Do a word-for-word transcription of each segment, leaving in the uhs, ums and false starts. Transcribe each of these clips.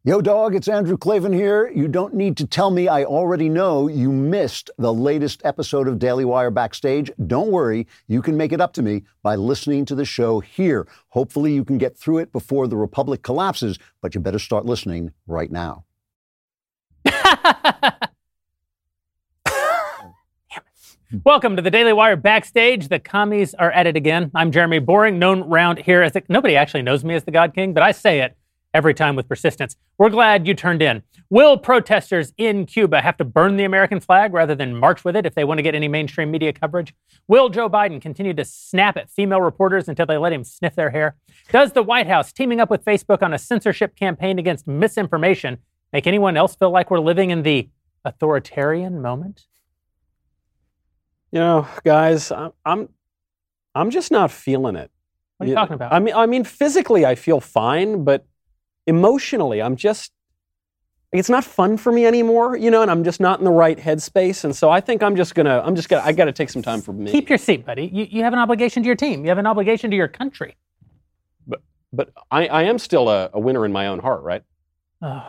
Yo, dog, it's Andrew Klavan here. You don't need to tell me, I already know you missed the latest episode of Daily Wire Backstage. Don't worry, you can make it up to me by listening to the show here. Hopefully you can get through it before the Republic collapses, but you better start listening right now. Welcome to the Daily Wire Backstage. The commies are at it again. I'm Jeremy Boring, known round here as the... Nobody actually knows me as the God King, but I say it every time with persistence. We're glad you turned in. Will protesters in Cuba have to burn the American flag rather than march with it if they want to get any mainstream media coverage? Will Joe Biden continue to snap at female reporters until they let him sniff their hair? Does the White House teaming up with Facebook on a censorship campaign against misinformation make anyone else feel like we're living in the authoritarian moment? You know, guys, I'm I'm, I'm just not feeling it. What are you you talking about? I mean, I mean, physically I feel fine, but emotionally, I'm just, it's not fun for me anymore, you know, and I'm just not in the right headspace. And so I think I'm just going to, I'm just going to, I got to take some time for me. Keep your seat, buddy. You, you have an obligation to your team. You have an obligation to your country. But, but I, I am still a, a winner in my own heart, right? Oh.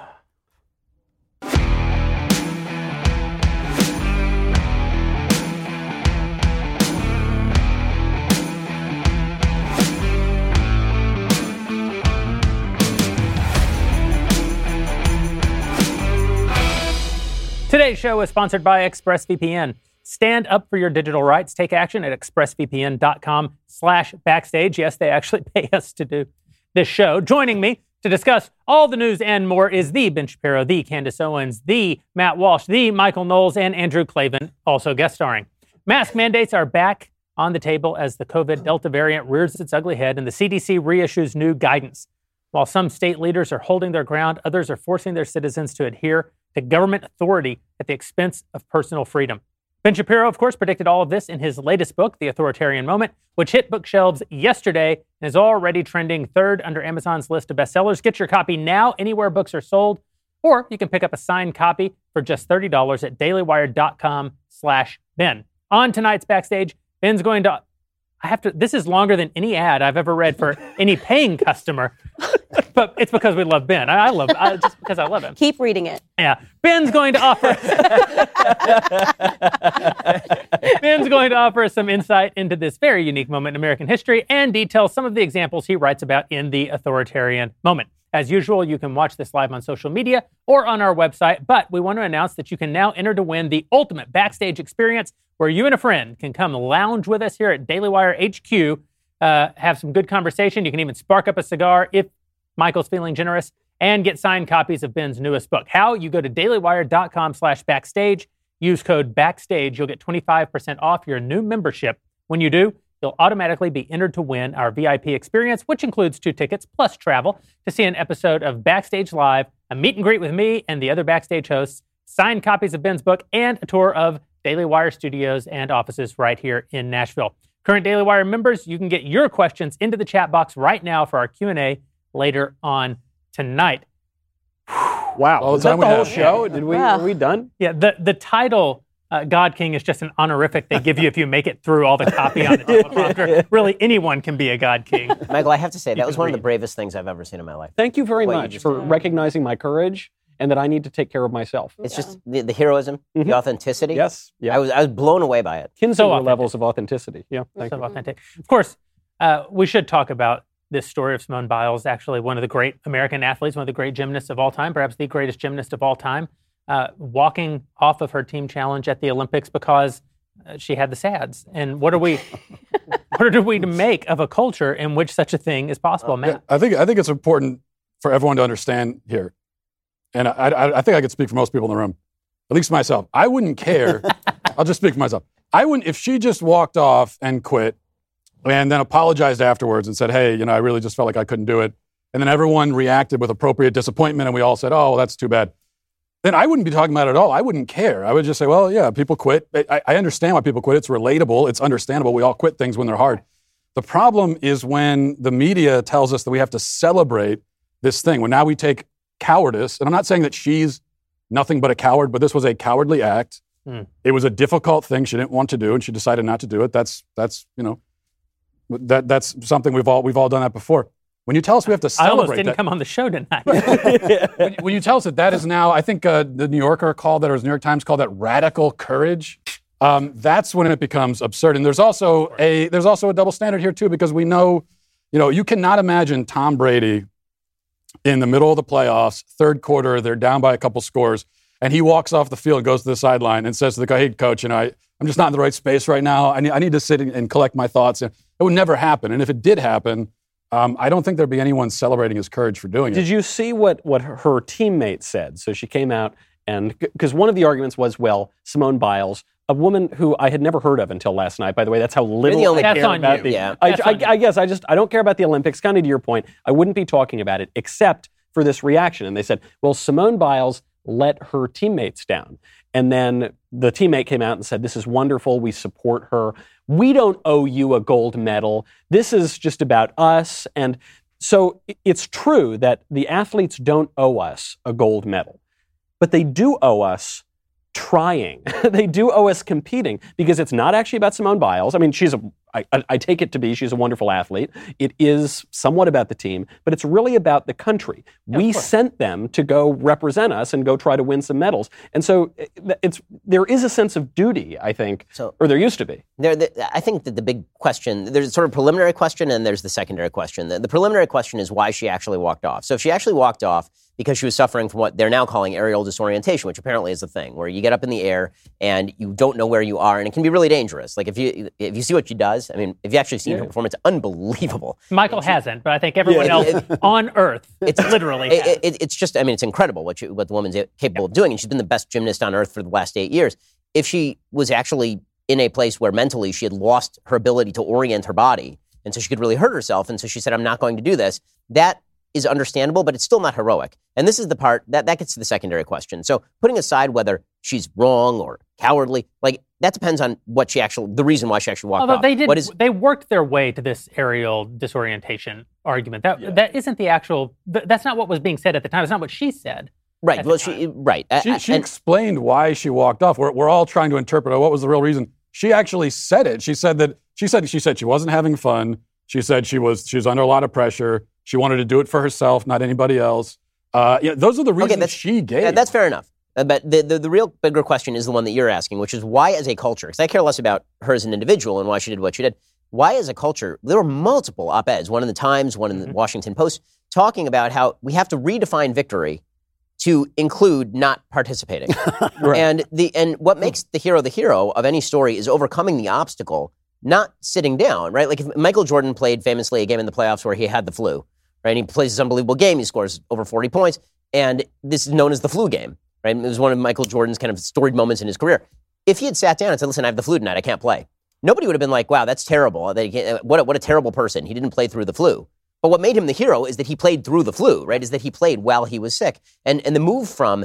Today's show is sponsored by ExpressVPN. Stand up for your digital rights. Take action at expressvpn.com slash backstage. Yes, they actually pay us to do this show. Joining me to discuss all the news and more is the Ben Shapiro, the Candace Owens, the Matt Walsh, the Michael Knowles, and Andrew Klavan, also guest starring. Mask mandates are back on the table as the COVID Delta variant rears its ugly head and the C D C reissues new guidance. While some state leaders are holding their ground, others are forcing their citizens to adhere to government authority at the expense of personal freedom. Ben Shapiro, of course, predicted all of this in his latest book, The Authoritarian Moment, which hit bookshelves yesterday and is already trending third under Amazon's list of bestsellers. Get your copy now anywhere books are sold, or you can pick up a signed copy for just thirty dollars at dailywire.com slash Ben. On tonight's Backstage, Ben's going to... I have to. This is longer than any ad I've ever read for any paying customer, but it's because we love Ben. I, I love I, just because I love him. Keep reading it. Yeah, Ben's going to offer. Ben's going to offer some insight into this very unique moment in American history and detail some of the examples he writes about in The Authoritarian Moment. As usual, you can watch this live on social media or on our website, but we want to announce that you can now enter to win the ultimate backstage experience where you and a friend can come lounge with us here at Daily Wire H Q, uh, have some good conversation. You can even spark up a cigar if Michael's feeling generous and get signed copies of Ben's newest book. How? You go to dailywire.com slash backstage, use code backstage. You'll get twenty-five percent off your new membership. When you do, you'll automatically be entered to win our V I P experience, which includes two tickets plus travel to see an episode of Backstage Live, a meet and greet with me and the other Backstage hosts, signed copies of Ben's book, and a tour of Daily Wire studios and offices right here in Nashville. Current Daily Wire members, you can get your questions into the chat box right now for our Q and A later on tonight. Wow. Well, Is that time the we whole have. show? Did we, Wow. are we done? Yeah, the, the title, uh, God King, is just an honorific they give you if you make it through all the copy on the teleprompter. Really, anyone can be a God King. Michael, I have to say, that You was can one of the read. bravest things I've ever seen in my life. Thank you very What you much just for did. recognizing my courage and that I need to take care of myself. It's just the, the heroism, Mhm. the authenticity. Yes. Yeah. I was I was blown away by it. Kinsinger So authentic. levels of authenticity. Yeah. Thank So you. authentic. Of course, uh, we should talk about this story of Simone Biles, actually one of the great American athletes, one of the great gymnasts of all time, perhaps the greatest gymnast of all time, uh, walking off of her team challenge at the Olympics because uh, she had the S A Ds. And what are we, what are we to make of a culture in which such a thing is possible, Matt? Yeah, I think I think it's important for everyone to understand here, and I, I, I think I could speak for most people in the room, at least myself. I wouldn't care. I'll just speak for myself. I wouldn't if she just walked off and quit, and then apologized afterwards and said, "Hey, you know, I really just felt like I couldn't do it," and then everyone reacted with appropriate disappointment, and we all said, "Oh, well, that's too bad." Then I wouldn't be talking about it at all. I wouldn't care. I would just say, well, yeah, people quit. I, I understand why people quit. It's relatable. It's understandable. We all quit things when they're hard. The problem is when the media tells us that we have to celebrate this thing. When now we take cowardice, and I'm not saying that she's nothing but a coward, but this was a cowardly act. Mm. It was a difficult thing she didn't want to do, and she decided not to do it. That's that's you know, that that's something we've all we've all done that before. when you tell us we have to I almost celebrate didn't that, come on the show tonight. when, when you tell us that that is now, I think uh, the New Yorker called that, or the New York Times called that radical courage. Um, that's when it becomes absurd. And there's also a there's also a double standard here too, because we know, you know, you cannot imagine Tom Brady in the middle of the playoffs, third quarter, they're down by a couple scores, and he walks off the field, goes to the sideline, and says to the guy, "Hey, coach, you know, I, I'm just not in the right space right now. I need I need to sit and collect my thoughts." And it would never happen. And if it did happen, Um, I don't think there'd be anyone celebrating his courage for doing it. Did you see what, what her teammate said? So she came out, and because one of the arguments was, well, Simone Biles, a woman who I had never heard of until last night. By the way, that's how little the only- I That's care on about you. the. Yeah. I, That's I, on you. I guess I just I don't care about the Olympics. Kind of to your point, I wouldn't be talking about it except for this reaction. And they said, well, Simone Biles let her teammates down. And then the teammate came out and said, this is wonderful. We support her. We don't owe you a gold medal. This is just about us. And so it's true that the athletes don't owe us a gold medal, but they do owe us trying. They do owe us competing, because it's not actually about Simone Biles. I mean, she's a, I, I take it to be, she's a wonderful athlete. It is somewhat about the team, but it's really about the country. Yeah, we of course. sent them to go represent us and go try to win some medals. And so it's there is a sense of duty, I think, So- or there used to be. There, the, I think that the big question, there's sort of preliminary question and there's the secondary question. The, the preliminary question is why she actually walked off. So if she actually walked off because she was suffering from what they're now calling aerial disorientation, which apparently is a thing, where you get up in the air and you don't know where you are, and it can be really dangerous. Like if you if you see what she does, I mean, if you actually seen Yeah. her performance, unbelievable. Michael hasn't, but I think everyone Yeah, else it- on Earth It's literally It, has. it, it's just, I mean, it's incredible what you, what the woman's capable of doing, and she's been the best gymnast on earth for the last eight years. If she was actually in a place where mentally she had lost her ability to orient her body, and so she could really hurt herself, and so she said, "I'm not going to do this," that is understandable, but it's still not heroic. And this is the part that that gets to the secondary question. So putting aside whether she's wrong or cowardly, like that depends on what she actually, the reason why she actually walked Although off. they did, What is, they worked their way to this aerial disorientation argument. That that isn't the actual. th- That's not what was being said at the time. It's not what she said. right? at the Well, she right. I- She, I- she and- explained why she walked off. We're, we're all trying to interpret oh, what was the real reason. She actually said it. She said that she said she said she wasn't having fun. She said she was she was under a lot of pressure. She wanted to do it for herself, not anybody else. Uh, yeah, those are the reasons that's- she gave. Yeah, that's fair enough. Uh, but the, the the real bigger question is the one that you're asking, which is why, as a culture, because I care less about her as an individual and why she did what she did. Why, as a culture, there were multiple op-eds, one in the Times, one in the Mm-hmm. Washington Post, talking about how we have to redefine victory to include not participating. Right. And the and what makes the hero the hero of any story is overcoming the obstacle, not sitting down, right? Like if Michael Jordan played famously a game in the playoffs where he had the flu, right? And he plays this unbelievable game, he scores over forty points, and this is known as the flu game, right? It was one of Michael Jordan's kind of storied moments in his career. If he had sat down and said, "Listen, I have the flu tonight, I can't play," nobody would have been like, "Wow, that's terrible. That he can't- What a, what a terrible person. He didn't play through the flu." But what made him the hero is that he played through the flu, right? Is that he played while he was sick. And and the move from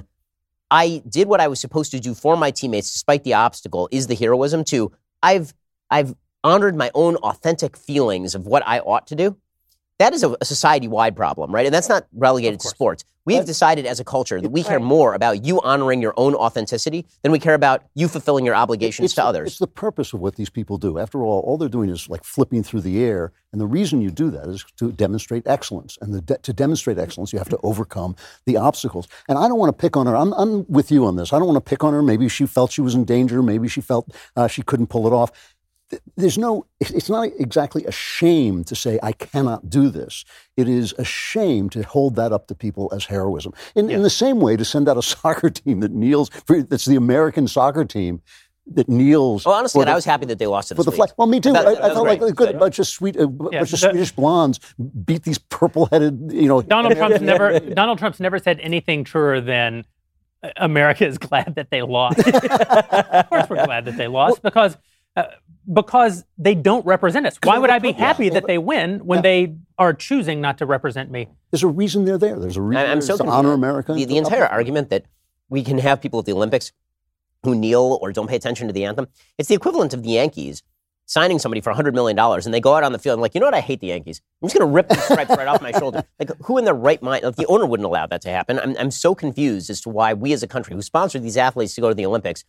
I did what I was supposed to do for my teammates despite the obstacle is the heroism to I've I've honored my own authentic feelings of what I ought to do. That is a, a society-wide problem, right? And that's not relegated to sports. We have decided as a culture that we care more about you honoring your own authenticity than we care about you fulfilling your obligations It's to the- others. It's the purpose of what these people do. After all, all they're doing is like flipping through the air. And the reason you do that is to demonstrate excellence. And the de- to demonstrate excellence, you have to overcome the obstacles. And I don't want to pick on her. I'm, I'm with you on this. I don't want to pick on her. Maybe she felt she was in danger. Maybe she felt uh, she couldn't pull it off. There's no, it's not exactly a shame to say, I cannot do this. It is a shame to hold that up to people as heroism. In, in the same way, to send out a soccer team that kneels, for, that's the American soccer team that kneels. Well, honestly, for and I the- was happy that they lost to the for the Swedes. flag. Well, me too. That- I, that I was felt great. like a good, a bunch of sweet, a bunch Yeah, of the- Swedish blondes beat these purple-headed, you know. Donald Trump's never Donald Trump's never said anything truer than uh, America is glad that they lost. Of course, we're glad that they lost because uh, because they don't represent us. Why would I be happy that they win when they are choosing not to represent me? There's a reason they're there. There's a reason I- I'm there's so to confused. honor America. The, the entire argument that we can have people at the Olympics who kneel or don't pay attention to the anthem, it's the equivalent of the Yankees signing somebody for one hundred million dollars and they go out on the field and like, you know what, I hate the Yankees. I'm just going to rip the stripes right off my shoulder. Like, who in their right mind, like the owner wouldn't allow that to happen. I'm, I'm so confused as to why we as a country who sponsored these athletes to go to the Olympics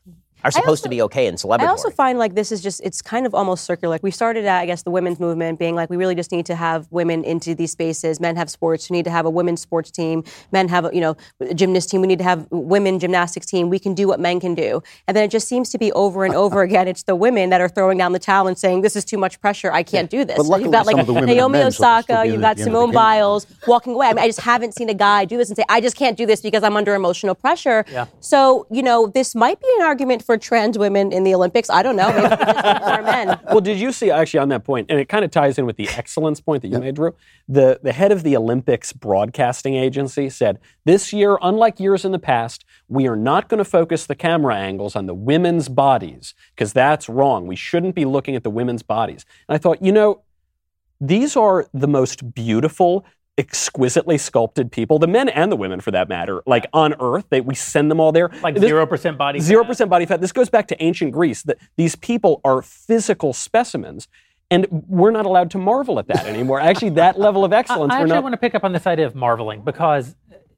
are supposed also, to be okay and celebratory. I also find like this is just, it's kind of almost circular. Like we started at, I guess, the women's movement being like, we really just need to have women into these spaces. Men have sports. We need to have a women's sports team. Men have, a, you know, a gymnast team. We need to have women gymnastics team. We can do what men can do. And then it just seems to be over and over again, it's the women that are throwing down the towel and saying, this is too much pressure. I can't do this. But luckily, you've got like some of the women are Naomi men, so they'll still Osaka, be you've in got the- the end of the Simone game. Biles walking away. I mean, I just haven't seen a guy do this and say, I just can't do this because I'm under emotional pressure. Yeah. So, you know, this might be an argument for trans women in the Olympics. I don't know. Maybe it's just for men. Well, did you see, actually, on that point, and it kind of ties in with the excellence point that you made, Drew, the, the head of the Olympics broadcasting agency said, this year, unlike years in the past, we are not going to focus the camera angles on the women's bodies, because that's wrong. We shouldn't be looking at the women's bodies. And I thought, you know, these are the most beautiful, exquisitely sculpted people, the men and the women for that matter, like on Earth. They, we send them all there. Like This- zero percent body fat. Zero percent body fat. This goes back to ancient Greece. That these people are physical specimens, and we're not allowed to marvel at that anymore. Actually, that level of excellence, I, I we're actually not. want to pick up on this idea of marveling because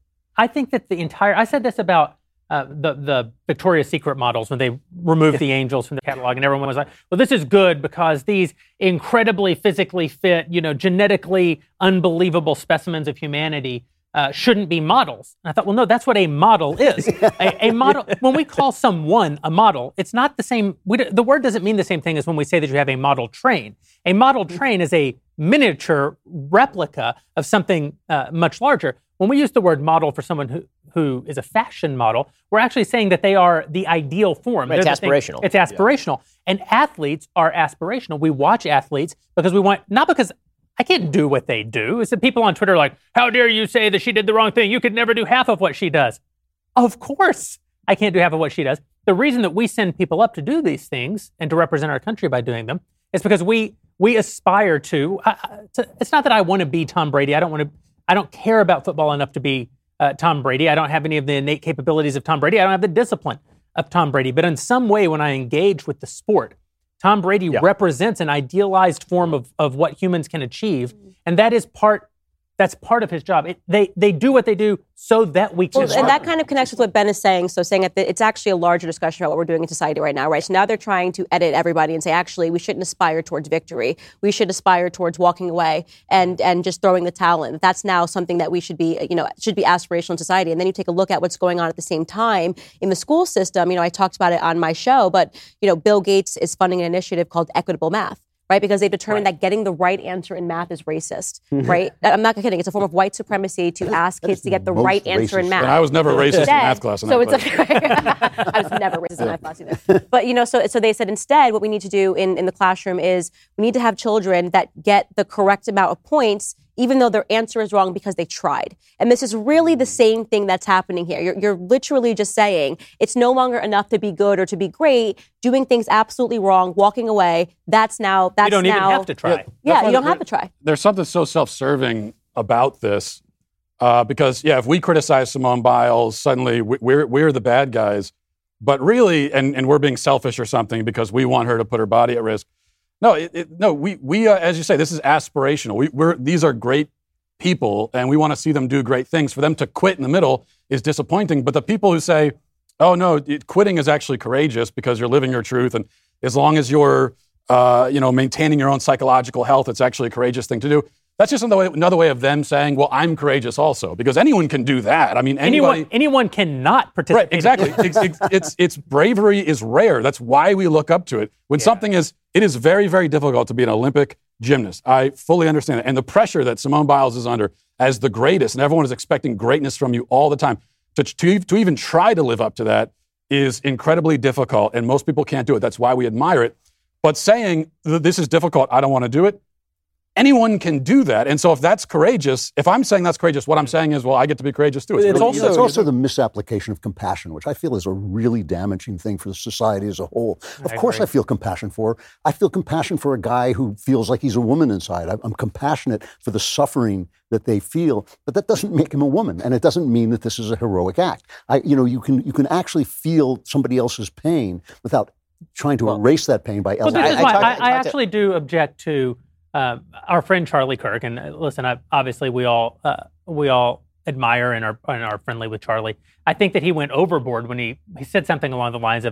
I think that the entire, I said this about uh, the, the Victoria's Secret models when they removed the angels from the catalog, and everyone was like, well, this is good because these incredibly physically fit, you know, genetically unbelievable specimens of humanity uh, shouldn't be models. And I thought, well, no, that's what a model is. a, a model, when we call someone a model, it's not the same, we, the word doesn't mean the same thing as when we say that you have a model train. A model train is a miniature replica of something uh, much larger. When we use the word model for someone who, who is a fashion model, we're actually saying that they are the ideal form. Right, it's They're the thing- aspirational. It's aspirational. And athletes are aspirational. We watch athletes because we want, not because I can't do what they do. It's that people on Twitter are like, how dare you say that she did the wrong thing? You could never do half of what she does. Of course, I can't do half of what she does. The reason that we send people up to do these things and to represent our country by doing them is because we we aspire to, uh, to it's not that I want to be Tom Brady. I don't want to, I don't care about football enough to be uh, Tom Brady. I don't have any of the innate capabilities of Tom Brady. I don't have the discipline of Tom Brady. But in some way, when I engage with the sport, Tom Brady Yeah. represents an idealized form of, of what humans can achieve. And that is part, that's part of his job. It, they they do what they do so that we can. Well, and that kind of connects with what Ben is saying. So saying that the, it's actually a larger discussion about what we're doing in society right now, right? So now they're trying to edit everybody and say, actually, we shouldn't aspire towards victory. We should aspire towards walking away and and just throwing the towel in. That's now something that we should be, you know, should be aspirational in society. And then you take a look at what's going on at the same time in the school system. You know, I talked about it on my show, but, you know, Bill Gates is funding an initiative called Equitable Math. Right, because they've determined that getting the right answer in math is racist. Right, I'm not kidding. It's a form of white supremacy to ask kids to get the most right answer in racist. math. And I was never racist in Instead- math class. In so that it's class. a, I was never racist in math class either. But you know, so so they said instead, what we need to do in, in the classroom is we need to have children that get the correct amount of points, even though their answer is wrong because they tried. And this is really the same thing that's happening here. You're, you're literally just saying it's no longer enough to be good or to be great. Doing things absolutely wrong, walking away. That's now. That's you don't now. even have to try. Yeah. Yeah, That's why you don't there- have to try. There's something so self-serving about this, uh, because yeah, if we criticize Simone Biles, suddenly we- we're we're the bad guys. But really, and, and we're being selfish or something because we want her to put her body at risk. No, it, it, no, we we uh, as you say, this is aspirational. We, we're these are great people, and we want to see them do great things. For them to quit in the middle is disappointing. But the people who say, "Oh no, it, quitting is actually courageous because you're living your truth, and as long as you're uh, you know maintaining your own psychological health, it's actually a courageous thing to do." That's just another way, another way of them saying, "Well, I'm courageous also," because anyone can do that. I mean, anybody, Anyone anyone cannot participate. right? Exactly. it's, it's, it's it's bravery is rare. That's why we look up to it. When something is, it is very very difficult to be an Olympic gymnast. I fully understand it, and the pressure that Simone Biles is under as the greatest, and everyone is expecting greatness from you all the time. To to, to even try to live up to that is incredibly difficult, and most people can't do it. That's why we admire it. But saying that this is difficult, I don't want to do it. Anyone can do that. And so if that's courageous, if I'm saying that's courageous, what I'm saying is, well, I get to be courageous too. It's really also- easy. It's also the misapplication of compassion, which I feel is a really damaging thing for the society as a whole. Of course, I feel compassion for her. I feel compassion for a guy who feels like he's a woman inside. I- I'm compassionate for the suffering that they feel, but that doesn't make him a woman, and it doesn't mean that this is a heroic act. I, you know, you can you can actually feel somebody else's pain without trying to erase that pain by Well, this elevating is I- why I talked- I, I I talked to- actually do object to uh, our friend Charlie Kirk. And uh, listen, I, obviously we all uh, we all admire and are and are friendly with Charlie. I think that he went overboard when he he said something along the lines of that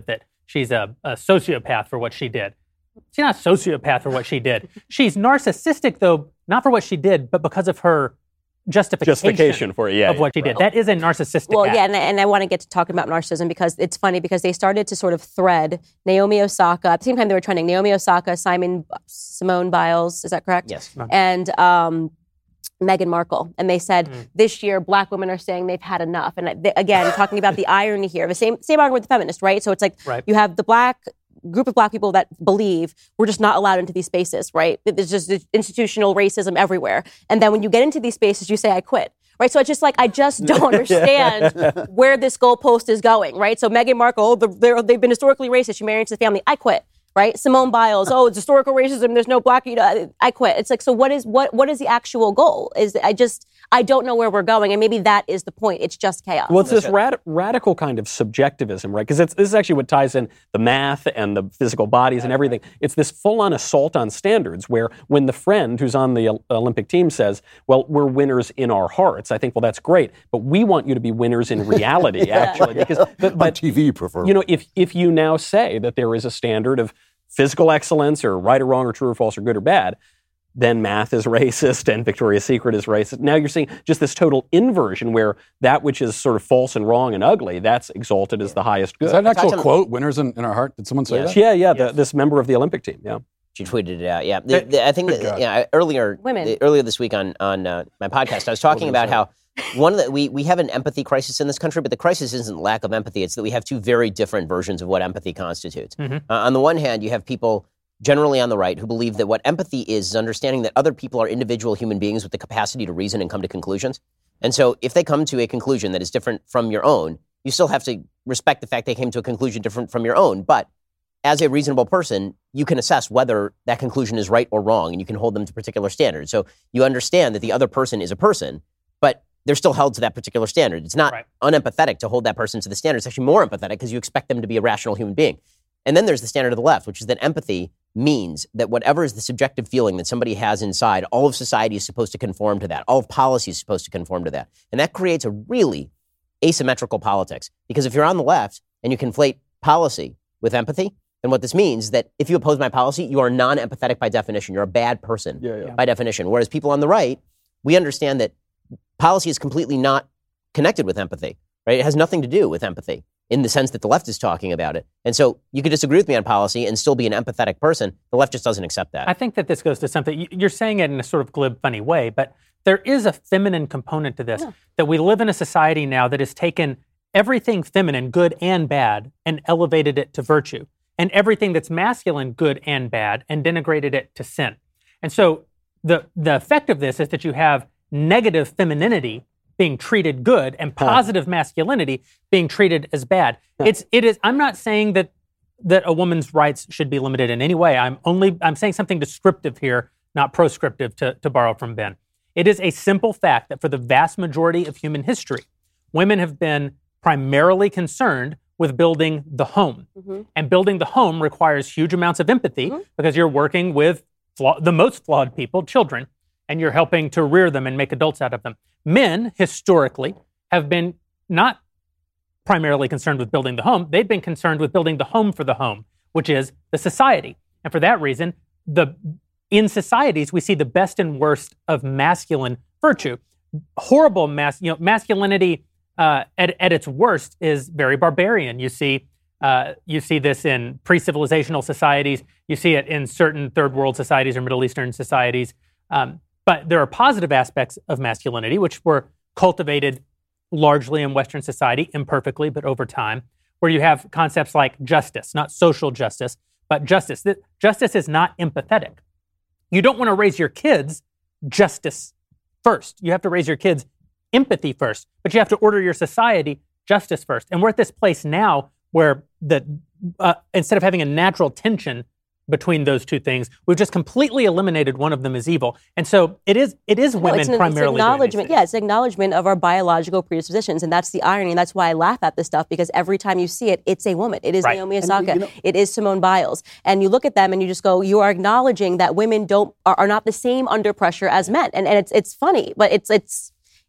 she's a, a sociopath for what she did. She's not a sociopath for what she did. She's narcissistic, though, not for what she did, but because of her justification, justification for it, yeah, of what yeah, she right. did. That is a narcissistic Well, act. yeah, and, and I want to get to talking about narcissism because it's funny because they started to sort of thread Naomi Osaka. At the same time, they were trending Naomi Osaka, Simon, Simone Biles. Is that correct? Yes. And um, Meghan Markle. And they said Mm. this year, black women are saying they've had enough. And they, again, talking about the irony here, the same same argument with the feminists, right? So it's like Right. you have the black group of black people that believe we're just not allowed into these spaces, right? There's just institutional racism everywhere. And then when you get into these spaces, you say, I quit. Right, so it's just like I just don't understand where this goalpost is going. Right, so Meghan Markle, the, they've been historically racist. She married into the family. I quit. Right, Simone Biles. Oh, it's historical racism. There's no black. You know, I quit. It's like, so what is what? What is the actual goal? Is I just I don't know where we're going, and maybe that is the point. It's just chaos. Well, it's this rad- radical kind of subjectivism, right? Because this is actually what ties in the math and the physical bodies and everything. It's this full-on assault on standards where when the friend who's on the Olympic team says, well, we're winners in our hearts, I think, well, that's great, but we want you to be winners in reality, actually. Because, but, On but, T V, prefer. you know, if if you now say that there is a standard of physical excellence or right or wrong or true or false or good or bad, then math is racist and Victoria's Secret is racist. Now you're seeing just this total inversion where that which is sort of false and wrong and ugly, that's exalted as the highest good. Is that an actual Talk to- quote? Winners in, in our heart? Did someone say Yes. that? Yeah, yeah, the, this member of the Olympic team, yeah. She tweeted it out. Yeah, the, the, I think Good that God. yeah, earlier Women. the- earlier this week on on uh, my podcast, I was talking about how one of the we we have an empathy crisis in this country, but the crisis isn't lack of empathy; it's that we have two very different versions of what empathy constitutes. Mhm. Uh, on the one hand, you have people generally on the right who believe that what empathy is is understanding that other people are individual human beings with the capacity to reason and come to conclusions. And so, if they come to a conclusion that is different from your own, you still have to respect the fact they came to a conclusion different from your own, but as a reasonable person, you can assess whether that conclusion is right or wrong, and you can hold them to particular standards. So you understand that the other person is a person, but they're still held to that particular standard. It's not Right. unempathetic to hold that person to the standard. It's actually more empathetic because you expect them to be a rational human being. And then there's the standard of the left, which is that empathy means that whatever is the subjective feeling that somebody has inside, all of society is supposed to conform to that. All of policy is supposed to conform to that. And that creates a really asymmetrical politics. Because if you're on the left and you conflate policy with empathy, then what this means is that if you oppose my policy, you are non-empathetic by definition. You're a bad person Yeah, yeah. by definition. Whereas people on the right, we understand that policy is completely not connected with empathy, right? It has nothing to do with empathy in the sense that the left is talking about it. And so you could disagree with me on policy and still be an empathetic person. The left just doesn't accept that. I think that this goes to something, you- you're saying it in a sort of glib, funny way, but there is a feminine component to this, that we live in a society now that has taken everything feminine, good and bad, and elevated it to virtue, and everything that's masculine, good and bad, and denigrated it to sin. And so the, the effect of this is that you have negative femininity being treated good and positive masculinity being treated as bad. It's, it is, I'm not saying that that a woman's rights should be limited in any way. I'm only, I'm saying something descriptive here, not proscriptive, to, to borrow from Ben. It is a simple fact that for the vast majority of human history, women have been primarily concerned with building the home. Mm-hmm. And building the home requires huge amounts of empathy Mm-hmm. because you're working with flaw- the most flawed people, children, and you're helping to rear them and make adults out of them. Men, historically, have been not primarily concerned with building the home. They've been concerned with building the home for the home, which is the society. And for that reason, the in societies, we see the best and worst of masculine virtue. Horrible mas- you know, masculinity uh, at, at its worst is very barbarian. You see, uh, you see this in pre-civilizational societies. You see it in certain third world societies or Middle Eastern societies. Um, but there are positive aspects of masculinity, which were cultivated largely in Western society, imperfectly, but over time, where you have concepts like justice, not social justice, but justice. That justice is not empathetic. You don't want to raise your kids justice first. You have to raise your kids empathy first, but you have to order your society justice first. And we're at this place now where the uh, instead of having a natural tension between those two things, we've just completely eliminated one of them as evil. And so it is it is No, women it's an, primarily it's doing these acknowledgement. things. Yeah, it's an acknowledgement of our biological predispositions, and that's the irony. And that's why I laugh at this stuff, because every time you see it, it's a woman. It is Right. Naomi And, Osaka. you know- It is Simone Biles. And you look at them and you just go, you are acknowledging that women don't are, are not the same under pressure as men. And and it's it's funny, but it's it's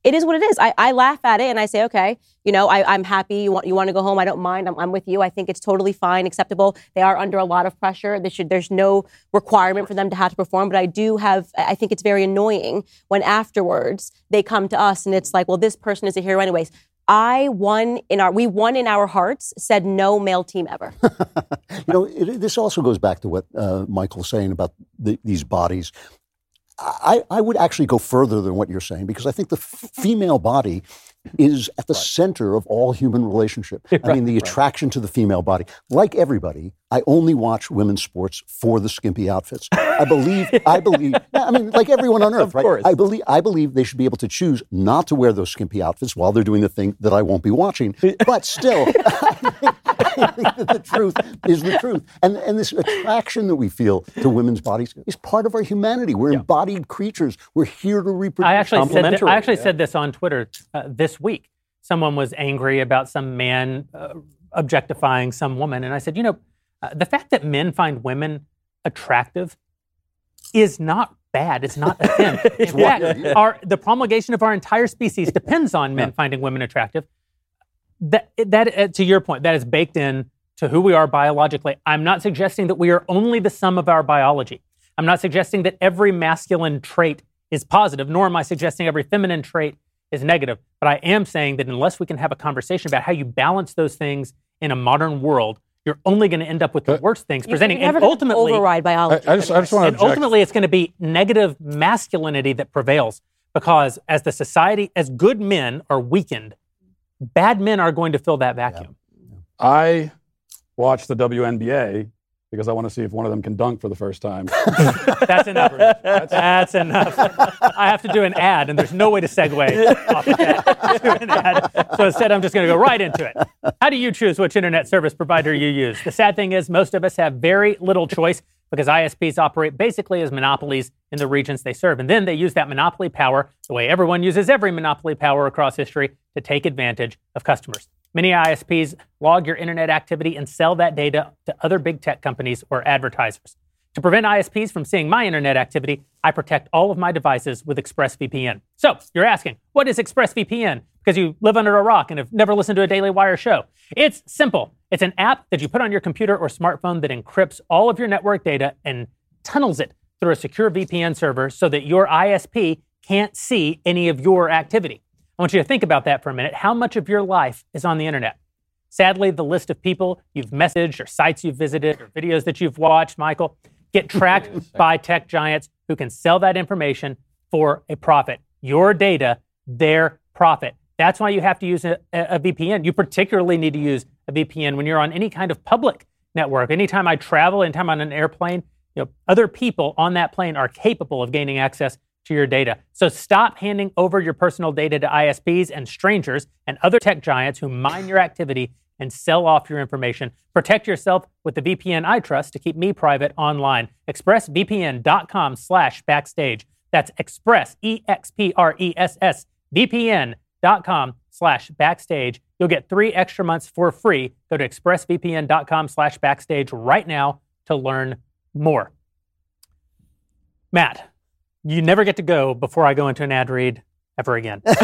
it is what it is. I, I laugh at it and I say, okay, you know, I, I'm happy. You want you want to go home? I don't mind. I'm, I'm with you. I think it's totally fine, acceptable. They are under a lot of pressure. They should, there's no requirement for them to have to perform. But I do have, I think it's very annoying when afterwards they come to us and it's like, well, this person is a hero anyways. I won in our, we won in our hearts, said no male team ever. You know, it, this also goes back to what uh, Michael's saying about the, these bodies. I, I would actually go further than what you're saying because I think the f- female body is at the right. center of all human relationship. I right, mean, the attraction right. to the female body. Like everybody, I only watch women's sports for the skimpy outfits. I believe, I believe, I mean, like everyone on earth, of right? Course. I believe, I believe they should be able to choose not to wear those skimpy outfits while they're doing the thing that I won't be watching. But still, I think, I think that the truth is the truth. And, and this attraction that we feel to women's bodies is part of our humanity. We're yeah. embodied creatures. We're here to reproduce. I actually said, th- I actually yeah. said this on Twitter uh, this week. Someone was angry about some man uh, objectifying some woman. And I said, you know, uh, the fact that men find women attractive is not bad. It's not a sin. In fact, our, the promulgation of our entire species depends on men yeah. finding women attractive. That, that uh, to your point, that is baked in to who we are biologically. I'm not suggesting that we are only the sum of our biology. I'm not suggesting that every masculine trait is positive, nor am I suggesting every feminine trait is negative. But I am saying that unless we can have a conversation about how you balance those things in a modern world, you're only going to end up with the worst things presenting. And ultimately, override biology. I, I just, I just want to and object. ultimately, it's going to be negative masculinity that prevails because as the society, as good men are weakened, bad men are going to fill that vacuum. Yeah. I watch the W N B A because I want to see if one of them can dunk for the first time. That's enough. That's, That's enough. I have to do an ad, and there's no way to segue off of that to an ad. So instead, I'm just going to go right into it. How do you choose which internet service provider you use? The sad thing is most of us have very little choice because I S Ps operate basically as monopolies in the regions they serve. And then they use that monopoly power the way everyone uses every monopoly power across history to take advantage of customers. Many I S Ps log your internet activity and sell that data to other big tech companies or advertisers. To prevent I S Ps from seeing my internet activity, I protect all of my devices with ExpressVPN. So, you're asking, what is ExpressVPN? Because you live under a rock and have never listened to a Daily Wire show. It's simple. It's an app that you put on your computer or smartphone that encrypts all of your network data and tunnels it through a secure V P N server so that your I S P can't see any of your activity. I want you to think about that for a minute. How much of your life is on the internet? Sadly, the list of people you've messaged or sites you've visited or videos that you've watched, Michael, get tracked by tech giants who can sell that information for a profit. Your data, their profit. That's why you have to use a, a V P N. You particularly need to use a V P N when you're on any kind of public network. Anytime I travel, anytime I'm on an airplane, you know, other people on that plane are capable of gaining access to your data. So stop handing over your personal data to I S Ps and strangers and other tech giants who mine your activity and sell off your information. Protect yourself with the V P N I trust to keep me private online. ExpressVPN.com slash backstage. That's Express, E X P R E S S, VPN.com slash backstage. You'll get three extra months for free. Go to ExpressVPN.com slash backstage right now to learn more. Matt, you never get to go before I go into an ad read ever again. So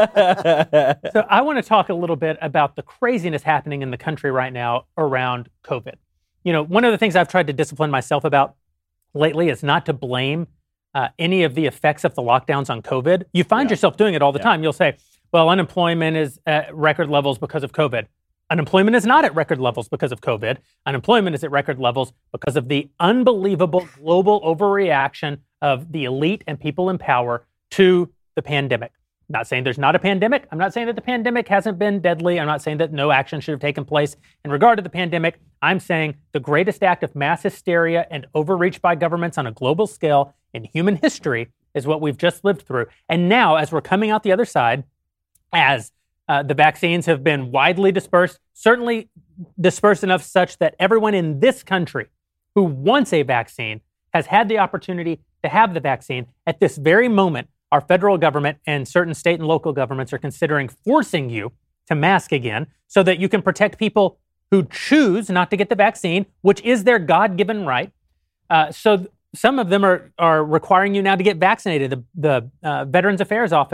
I want to talk a little bit about the craziness happening in the country right now around COVID. You know, one of the things I've tried to discipline myself about lately is not to blame uh, any of the effects of the lockdowns on COVID. You find yeah. yourself doing it all the yeah. time. You'll say, well, unemployment is at record levels because of COVID. Unemployment is not at record levels because of COVID. Unemployment is at record levels because of the unbelievable global overreaction of the elite and people in power to the pandemic. I'm not saying there's not a pandemic. I'm not saying that the pandemic hasn't been deadly. I'm not saying that no action should have taken place in regard to the pandemic. I'm saying the greatest act of mass hysteria and overreach by governments on a global scale in human history is what we've just lived through. And now, as we're coming out the other side, as uh, the vaccines have been widely dispersed, certainly dispersed enough such that everyone in this country who wants a vaccine has had the opportunity to have the vaccine. At this very moment, our federal government and certain state and local governments are considering forcing you to mask again so that you can protect people who choose not to get the vaccine, which is their God-given right. Uh, so th- some of them are, are requiring you now to get vaccinated. The, the uh, Veterans Affairs Office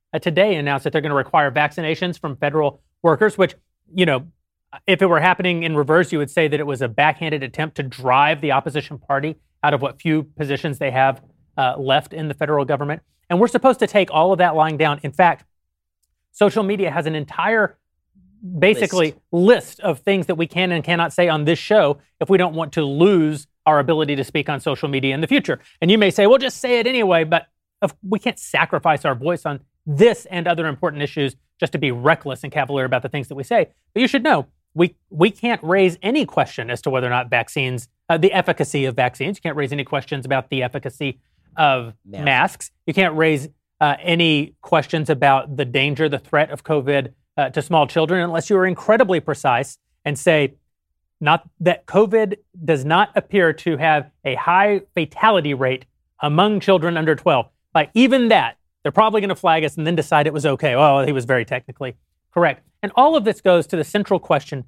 uh, today announced that they're going to require vaccinations from federal workers, which, you know, if it were happening in reverse, you would say that it was a backhanded attempt to drive the opposition party out of what few positions they have uh, left in the federal government. And we're supposed to take all of that lying down. In fact, social media has an entire, basically, list. list of things that we can and cannot say on this show if we don't want to lose our ability to speak on social media in the future. And you may say, well, just say it anyway, but if we can't sacrifice our voice on this and other important issues just to be reckless and cavalier about the things that we say. But you should know, we we can't raise any question as to whether or not vaccines, uh, the efficacy of vaccines. You can't raise any questions about the efficacy of Mask. masks. You can't raise uh, any questions about the danger, the threat of COVID uh, to small children, unless you are incredibly precise and say, not that COVID does not appear to have a high fatality rate among children under twelve. Like even that, they're probably going to flag us and then decide it was okay. Oh, he was very technically correct. And all of this goes to the central question,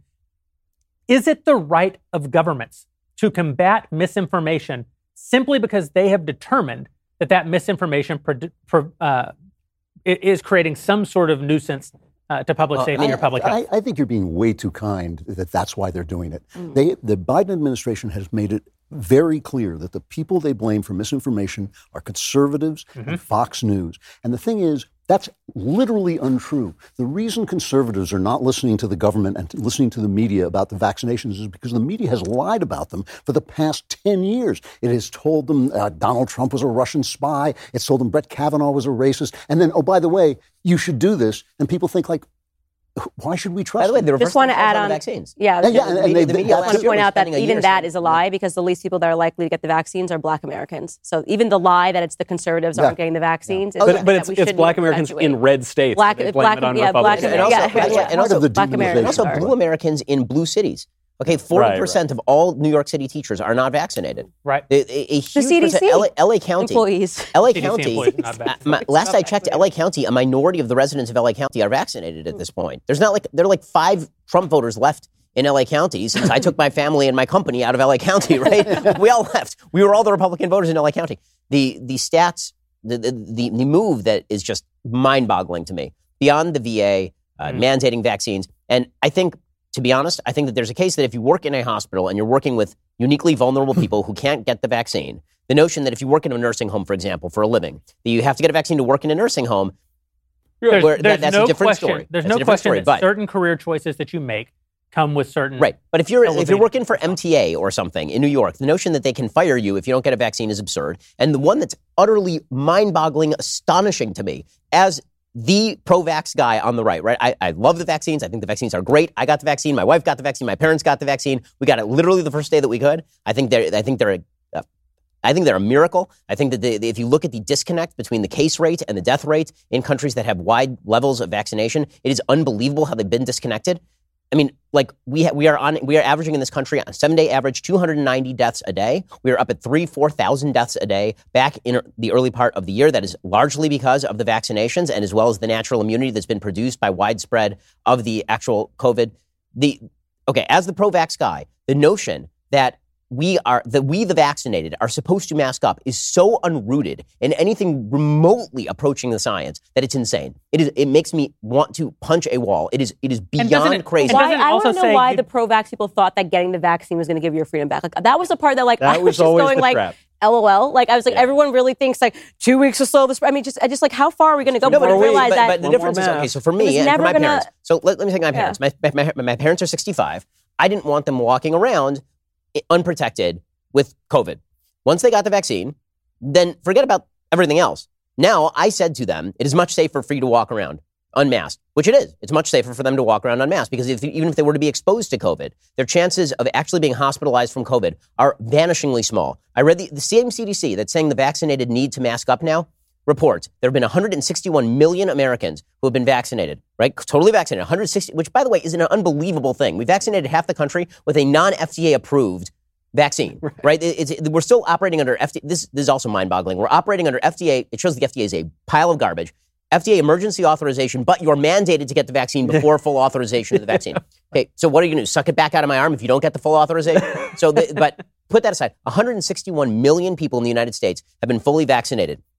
is it the right of governments to combat misinformation simply because they have determined that that misinformation pro- pro- uh, is creating some sort of nuisance uh, to public safety uh, I, or public health? I, I think you're being way too kind that that's why they're doing it. Mm. They, the Biden administration has made it very clear that the people they blame for misinformation are conservatives mm-hmm. and Fox News. And the thing is, that's literally untrue. The reason conservatives are not listening to the government and listening to the media about the vaccinations is because the media has lied about them for the past ten years. It has told them uh, Donald Trump was a Russian spy. It's told them Brett Kavanaugh was a racist. And then, oh, by the way, you should do this. And people think like, why should we trust? By the way, the just want to add on the vaccines. Yeah, yeah, and, and they, they, the media want to point out that even that is a lie because the least people that are likely to get the vaccines are Black Americans. So even the lie that it's the conservatives yeah. aren't getting the vaccines, yeah. is but, but it's, it's Black Americans in red states. Black, they black, it on yeah, black, Republicans. and also, yeah, yeah, and also, Black Americans, and also blue Americans in blue cities. Okay, forty percent right, right. of all New York City teachers are not vaccinated. Right. A, a, a huge the C D C. L A, L A County. Employees. L A County. my, last I checked, L A County, a minority of the residents of L A County are vaccinated at this point. There's not like, there are like five Trump voters left in L A County since I took my family and my company out of L A County, right? We all left. We were all the Republican voters in L A County. The the stats, the, the, the, the move that is just mind-boggling to me, beyond the V A uh, mm. mandating vaccines, and I think, to be honest, I think that there's a case that if you work in a hospital and you're working with uniquely vulnerable people who can't get the vaccine, the notion that if you work in a nursing home, for example, for a living, that you have to get a vaccine to work in a nursing home, there's, where, there's that, that's no a different question, story. There's that's no question story, that but, certain career choices that you make come with certain... Right, but if you're if you're working for M T A or something in New York, the notion that they can fire you if you don't get a vaccine is absurd. And the one that's utterly mind-boggling, astonishing to me, as the pro-vax guy on the right, right? I, I love the vaccines. I think the vaccines are great. I got the vaccine. My wife got the vaccine. My parents got the vaccine. We got it literally the first day that we could. I think they're, I think they're a, uh, I think they're a miracle. I think that they, they, if you look at the disconnect between the case rate and the death rate in countries that have wide levels of vaccination, it is unbelievable how they've been disconnected. I mean, like we ha- we are on we are averaging in this country on a seven-day average two hundred ninety deaths a day. We are up at three, four thousand deaths a day back in the early part of the year. That is largely because of the vaccinations and as well as the natural immunity that's been produced by widespread of the actual COVID. The okay, as the pro-vax guy, the notion that we are that we the vaccinated are supposed to mask up is so unrooted in anything remotely approaching the science that it's insane. It is. It makes me want to punch a wall. It is. It is beyond it, crazy. Why, I want to know why the pro-vax people thought that getting the vaccine was going to give your freedom back. Like, that was the part that, like, that I was, was just always going the like, trap. LOL. Like I was like, yeah. Everyone really thinks like two weeks to slow this. I mean, just, I just like, how far are we going to go? No, but, before we realize but, that. but the difference is okay. So for me and for my gonna, parents. So let, let me take my parents. Yeah. My, my my parents are sixty-five. I didn't want them walking around unprotected with COVID. Once they got the vaccine, then forget about everything else. Now, I said to them, it is much safer for you to walk around unmasked, which it is. It's much safer for them to walk around unmasked because if, even if they were to be exposed to COVID, their chances of actually being hospitalized from COVID are vanishingly small. I read the, the same C D C that's saying the vaccinated need to mask up now reports there have been one hundred sixty-one million Americans who have been vaccinated, right? Totally vaccinated. one hundred sixty, which, by the way, is an unbelievable thing. We vaccinated half the country with a non-F D A-approved vaccine, right? right? It's, it, we're still operating under F D A. This, this is also mind-boggling. We're operating under F D A. It shows the F D A is a pile of garbage. F D A emergency authorization, but you're mandated to get the vaccine before full authorization of the vaccine. Okay, so what are you going to do? Suck it back out of my arm if you don't get the full authorization? So, the, but put that aside. one hundred sixty-one million people in the United States have been fully vaccinated.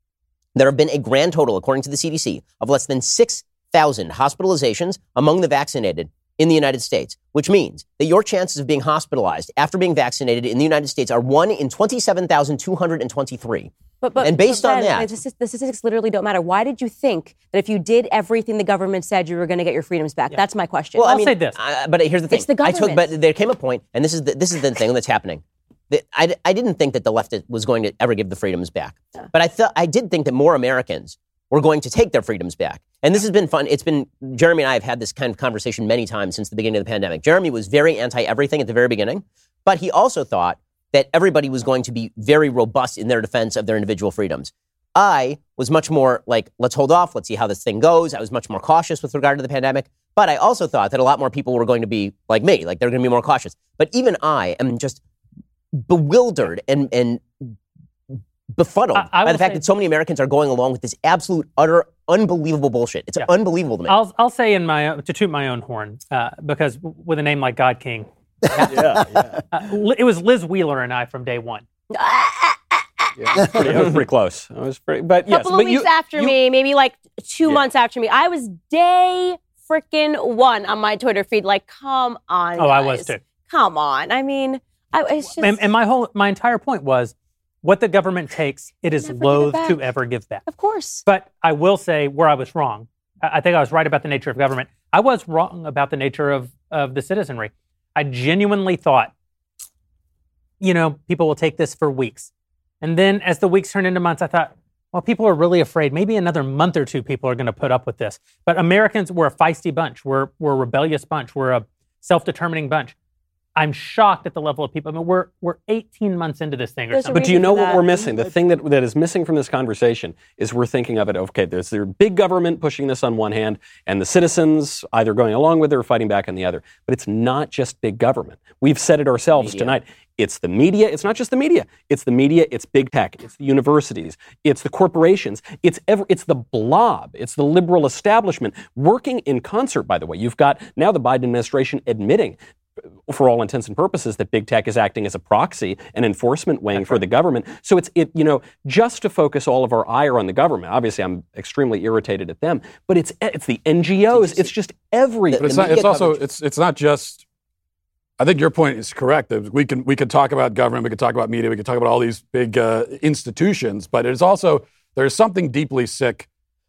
there have been a grand total, according to the C D C, of less than six thousand hospitalizations among the vaccinated in the United States, which means that your chances of being hospitalized after being vaccinated in the United States are one in twenty-seven thousand two hundred twenty-three. But, but, and based but on Ben, that, the statistics literally don't matter. Why did you think that if you did everything the government said, you were going to get your freedoms back? Yeah. That's my question. Well, I'll I mean, say this. Uh, but here's the thing. It's the I government. took, but there came a point, and this is the, this is the thing that's happening. That I, I didn't think that the left was going to ever give the freedoms back. Yeah. But I thought I did think that more Americans were going to take their freedoms back. And this has been fun. It's been, Jeremy and I have had this kind of conversation many times since the beginning of the pandemic. Jeremy was very anti-everything at the very beginning, but he also thought that everybody was going to be very robust in their defense of their individual freedoms. I was much more like, let's hold off, let's see how this thing goes. I was much more cautious with regard to the pandemic, but I also thought that a lot more people were going to be like me, like they're going to be more cautious. But even I am just bewildered and, and befuddled I, I by the fact say, that so many Americans are going along with this absolute, utter, unbelievable bullshit. It's yeah. unbelievable to me. I'll I'll say in my to toot my own horn uh, because with a name like God King, yeah, yeah. Uh, it was Liz Wheeler and I from day one. Yeah, it was pretty, it was pretty close. It was pretty, but yes, couple of but weeks you, after you, me, maybe like two Yeah. months after me, I was day freaking one on my Twitter feed. Like, come on, Oh, I guys. was too. Come on. I mean, I, it's just And, and my whole my entire point was, what the government takes, it is Never give it loath back. to ever give back. of course. But I will say where I was wrong. I I think I was right about the nature of government. I was wrong about the nature of, of the citizenry. I genuinely thought, you know, people will take this for weeks. And then as the weeks turned into months, I thought, well, people are really afraid. Maybe another month or two people are going to put up with this. But Americans, we're a feisty bunch. We're, we're a rebellious bunch. We're a self-determining bunch. I'm shocked at the level of people. I mean, we're we're eighteen months into this thing or There's a something. But do you know what that. we're missing? The thing that, that is missing from this conversation is we're thinking of it, okay, there's the big government pushing this on one hand and the citizens either going along with it or fighting back on the other. But it's not just big government. We've said it ourselves Media. tonight. It's the media. It's not just the media. It's the media. It's big tech. It's the universities. It's the corporations. It's ever, it's the blob. It's the liberal establishment working in concert, by the way. You've got now the Biden administration admitting for all intents and purposes, that big tech is acting as a proxy, an enforcement wing That's for right. the government. So it's, it, you know, just to focus all of our ire on the government. Obviously, I'm extremely irritated at them, but it's it's the N G Os. It's just everything. But it's, not, it's also it's it's not just. I think your point is correct. We can we can talk about government, we can talk about media, we can talk about all these big uh, institutions, but it's also there's something deeply sick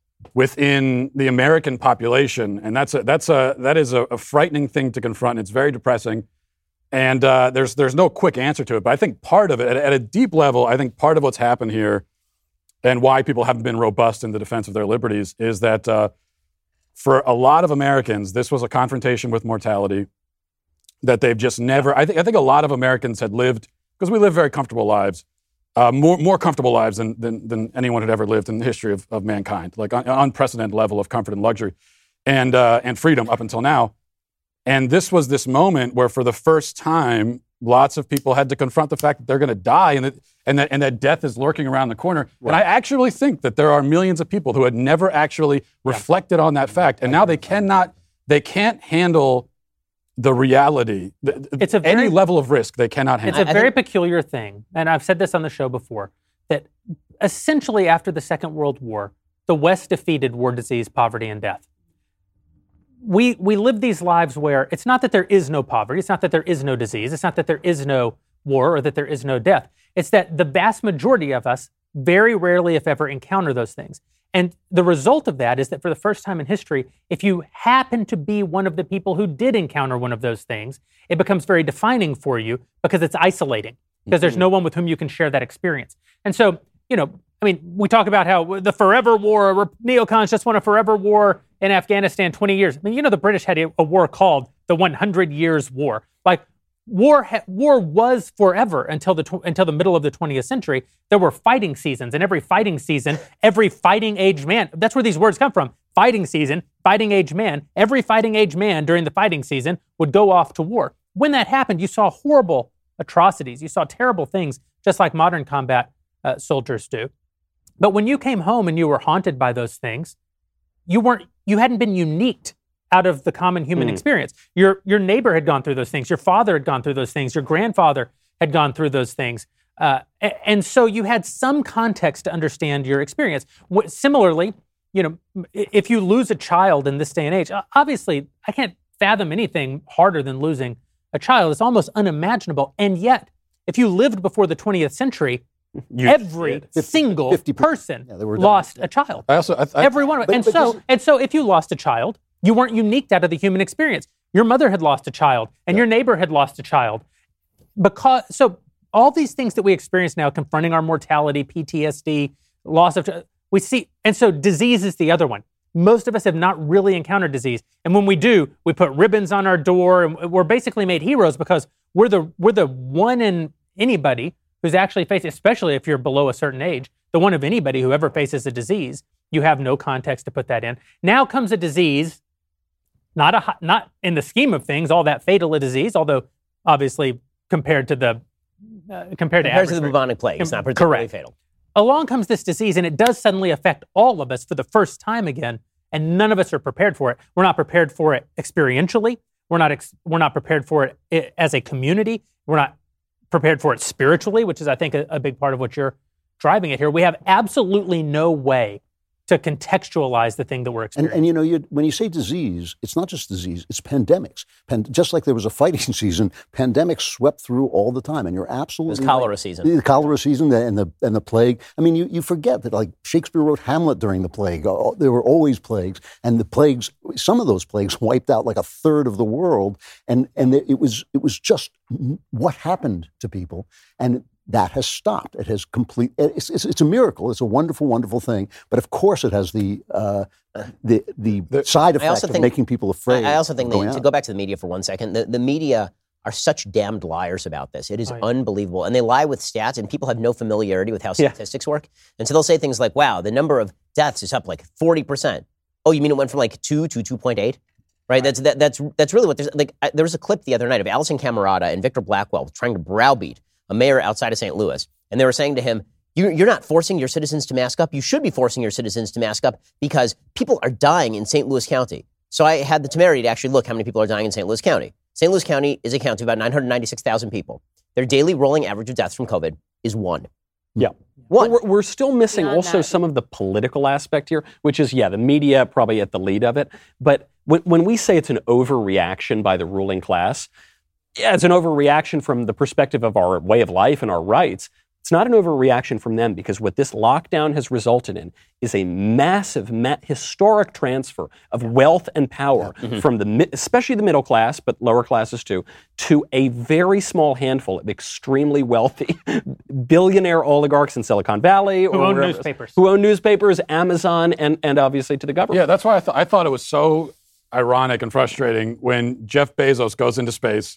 within the American population, and that's a, that's a that is a, a frightening thing to confront. It's very depressing, and uh, there's there's no quick answer to it. But I think part of it, at, at a deep level, I think part of what's happened here, and why people haven't been robust in the defense of their liberties, is that uh, for a lot of Americans, this was a confrontation with mortality that they've just never. I think I think a lot of Americans had lived, because we live very comfortable lives. Uh, more more comfortable lives than, than than anyone had ever lived in the history of, of mankind, like an unprecedented level of comfort and luxury, and uh, and freedom up until now. And this was this moment where, for the first time, lots of people had to confront the fact that they're going to die, and that and that and that death is lurking around the corner. Right. And I actually think that there are millions of people who had never actually reflected yeah. on that fact, and now they cannot, they can't handle the reality, it's a very, any level of risk they cannot handle. It's a very peculiar thing, and I've said this on the show before, that essentially after the Second World War, the West defeated war, disease, poverty, and death. We we live these lives where it's not that there is no poverty, it's not that there is no disease, it's not that there is no war or that there is no death. It's that the vast majority of us very rarely, if ever, encounter those things. And the result of that is that for the first time in history, if you happen to be one of the people who did encounter one of those things, it becomes very defining for you because it's isolating, because mm-hmm. there's no one with whom you can share that experience. And so, you know, I mean, we talk about how the forever war, neocons just want a forever war in Afghanistan, twenty years. I mean, you know, the British had a, a war called the one hundred Years' War. Like, War ha- war was forever until the tw- until the middle of the twentieth century. There were fighting seasons, and every fighting season, every fighting age man, that's where these words come from, fighting season, fighting age man, every fighting age man during the fighting season would go off to war. When that happened, you saw horrible atrocities. You saw terrible things, just like modern combat uh, soldiers do. But when you came home and you were haunted by those things, you weren't, you hadn't been unique out of the common human mm. experience. Your your neighbor had gone through those things. Your father had gone through those things. Your grandfather had gone through those things. Uh, and so you had some context to understand your experience. Similarly, you know, if you lose a child in this day and age, obviously I can't fathom anything harder than losing a child. It's almost unimaginable. And yet, if you lived before the twentieth century, you every did. single fifty person yeah, lost a child. I also, I, I, every one of them. And but so, and so, if you lost a child, you weren't unique out of the human experience. Your mother had lost a child, and yeah. your neighbor had lost a child. Because so, all these things that we experience now, confronting our mortality, P T S D, loss of, we see, and so disease is the other one. Most of us have not really encountered disease, and when we do, we put ribbons on our door, and we're basically made heroes because we're the we're the one in anybody who's actually faced, especially if you're below a certain age, the one of anybody who ever faces a disease. You have no context to put that in. Now comes a disease, not a not in the scheme of things all that fatal a disease, although obviously compared to the uh, compared to compared to the bubonic plague, it's not particularly correct. fatal. Along comes this disease, and it does suddenly affect all of us for the first time again, and none of us are prepared for it. We're not prepared for it experientially. We're not ex- we're not prepared for it as a community. We're not prepared for it spiritually, which is, I think, a, a big part of what you're driving at here. We have absolutely no way to contextualize the thing that we're experiencing. And, and you know, you, when you say disease, it's not just disease, it's pandemics. Pan, just like there was a fighting season, pandemics swept through all the time, and you're absolutely It was cholera right. season. The cholera season and the and the plague. I mean, you, you forget that, like, Shakespeare wrote Hamlet during the plague. There were always plagues, and the plagues, some of those plagues wiped out like a third of the world, and, and it was it was just what happened to people, and that has stopped. It has complete. It's, it's, it's a miracle. It's a wonderful, wonderful thing. But of course, it has the uh, the, the the side effect of think, making people afraid. I also think that, to go back to the media for one second, the, the media are such damned liars about this. It is right. unbelievable, and they lie with stats, and people have no familiarity with how statistics yeah. work. And so they'll say things like, "Wow, the number of deaths is up like forty percent." Oh, you mean it went from like two to two point eight? Right? right. That's that, that's that's really what there's like. I, there was a clip the other night of Alison Camerata and Victor Blackwell trying to browbeat a mayor outside of Saint Louis. And they were saying to him, you, you're not forcing your citizens to mask up. You should be forcing your citizens to mask up because people are dying in Saint Louis County. So I had the temerity to actually look how many people are dying in Saint Louis County. Saint Louis County is a county of about nine hundred ninety-six thousand people. Their daily rolling average of deaths from COVID is one. Yeah. One. We're, we're still missing Beyond also that. some of the political aspect here, which is, yeah, the media probably at the lead of it. But when, when we say it's an overreaction by the ruling class, yeah, it's an overreaction from the perspective of our way of life and our rights. It's not an overreaction from them because what this lockdown has resulted in is a massive, ma- historic transfer of wealth and power yeah. mm-hmm. from the, especially the middle class, but lower classes too, to a very small handful of extremely wealthy billionaire oligarchs in Silicon Valley. Who or own wherever, newspapers. Who own newspapers, Amazon, and, and obviously to the government. Yeah, that's why I, th- I thought it was so ironic and frustrating when Jeff Bezos goes into space,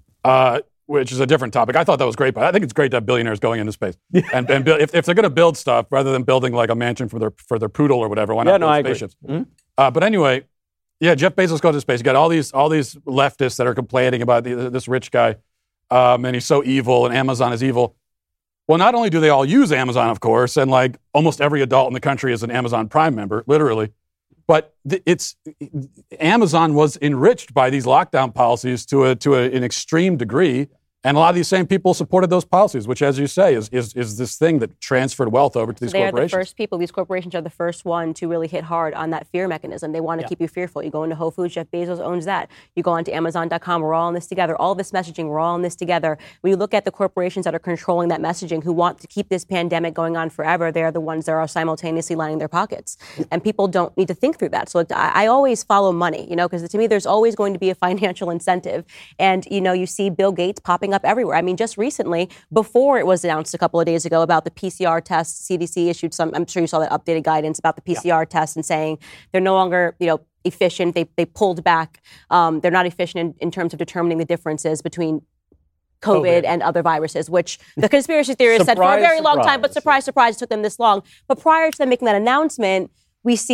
uh, which is a different topic. I thought that was great, but I think it's great to have billionaires going into space. and and build, if, if they're going to build stuff, rather than building like a mansion for their for their poodle or whatever, why not yeah, no, build I spaceships? Mm-hmm. Uh, but anyway, yeah, Jeff Bezos goes to space. You got all these all these leftists that are complaining about the, this rich guy, um, and he's so evil, and Amazon is evil. Well, not only do they all use Amazon, of course, and like almost every adult in the country is an Amazon Prime member, literally. But th- it's Amazon was enriched by these lockdown policies to a to a, an extreme degree. And a lot of these same people supported those policies, which, as you say, is is, is this thing that transferred wealth over to these so they corporations. They are the first people. These corporations are the first one to really hit hard on that fear mechanism. They want to yeah. keep you fearful. You go into Whole Foods, Jeff Bezos owns that. You go onto Amazon dot com, we're all in this together. All this messaging, we're all in this together. When you look at the corporations that are controlling that messaging, who want to keep this pandemic going on forever, they're the ones that are simultaneously lining their pockets. And people don't need to think through that. So I, I always follow money, you know, because to me, there's always going to be a financial incentive. And, you know, you see Bill Gates popping up everywhere. I mean, just recently, before it was announced a couple of days ago about the P C R test, C D C issued some, I'm sure you saw that updated guidance about the P C R yeah. test and saying they're no longer, you know, efficient. They they pulled back. Um, they're not efficient in, in terms of determining the differences between COVID, COVID and other viruses, which the conspiracy theorists said for a very long surprise. time, but surprise, surprise, it took them this long. But prior to them making that announcement, we see that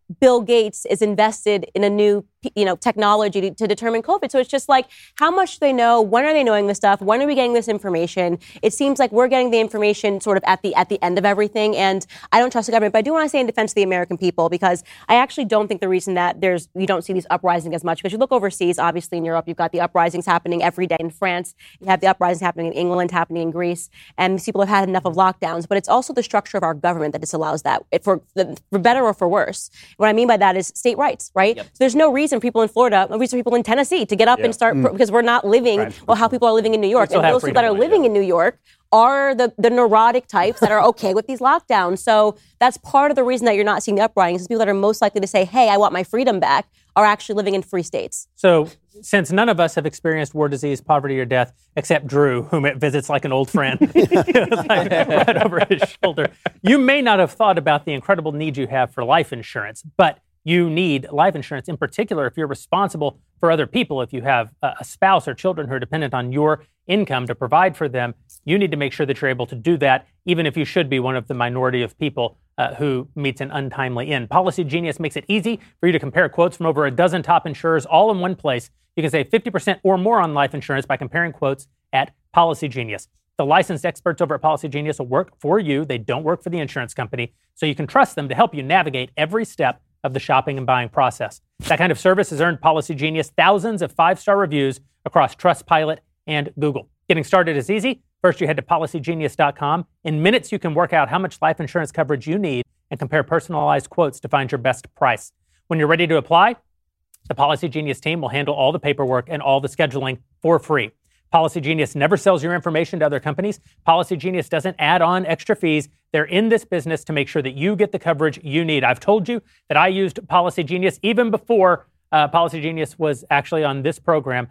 Bill Gates is invested in a new, you know, technology to, to determine COVID. So it's just like, how much do they know? When are they knowing this stuff? When are we getting this information? It seems like we're getting the information sort of at the at the end of everything. And I don't trust the government, but I do want to say in defense of the American people, because I actually don't think the reason that there's you don't see these uprisings as much, because you look overseas, obviously in Europe, you've got the uprisings happening every day in France. You have the uprisings happening in England, happening in Greece, and these people have had enough of lockdowns. But it's also the structure of our government that disallows that, for for better or for worse. What I mean by that is state rights, right? Yep. So there's no reason for people in Florida, no reason for people in Tennessee to get up yep. and start, mm. because we're not living, right. well, how people are living in New York. And those people that are living yeah. in New York are the, the neurotic types that are okay with these lockdowns. So that's part of the reason that you're not seeing the uprisings, is people that are most likely to say, hey, I want my freedom back, are actually living in free states. So since none of us have experienced war, disease, poverty, or death, except Drew, whom it visits like an old friend, like right over his shoulder, you may not have thought about the incredible need you have for life insurance, but you need life insurance in particular if you're responsible for other people. If you have a spouse or children who are dependent on your income to provide for them, you need to make sure that you're able to do that, even if you should be one of the minority of people uh, who meets an untimely end. Policy Genius makes it easy for you to compare quotes from over a dozen top insurers all in one place. You can save fifty percent or more on life insurance by comparing quotes at Policy Genius. The licensed experts over at Policy Genius will work for you. They don't work for the insurance company, so you can trust them to help you navigate every step of the shopping and buying process. That kind of service has earned Policy Genius thousands of five-star reviews across Trustpilot and Google. Getting started is easy. First, you head to policy genius dot com. In minutes, you can work out how much life insurance coverage you need and compare personalized quotes to find your best price. When you're ready to apply, the Policy Genius team will handle all the paperwork and all the scheduling for free. Policy Genius never sells your information to other companies. Policy Genius doesn't add on extra fees. They're in this business to make sure that you get the coverage you need. I've told you that I used Policy Genius even before uh, Policy Genius was actually on this program.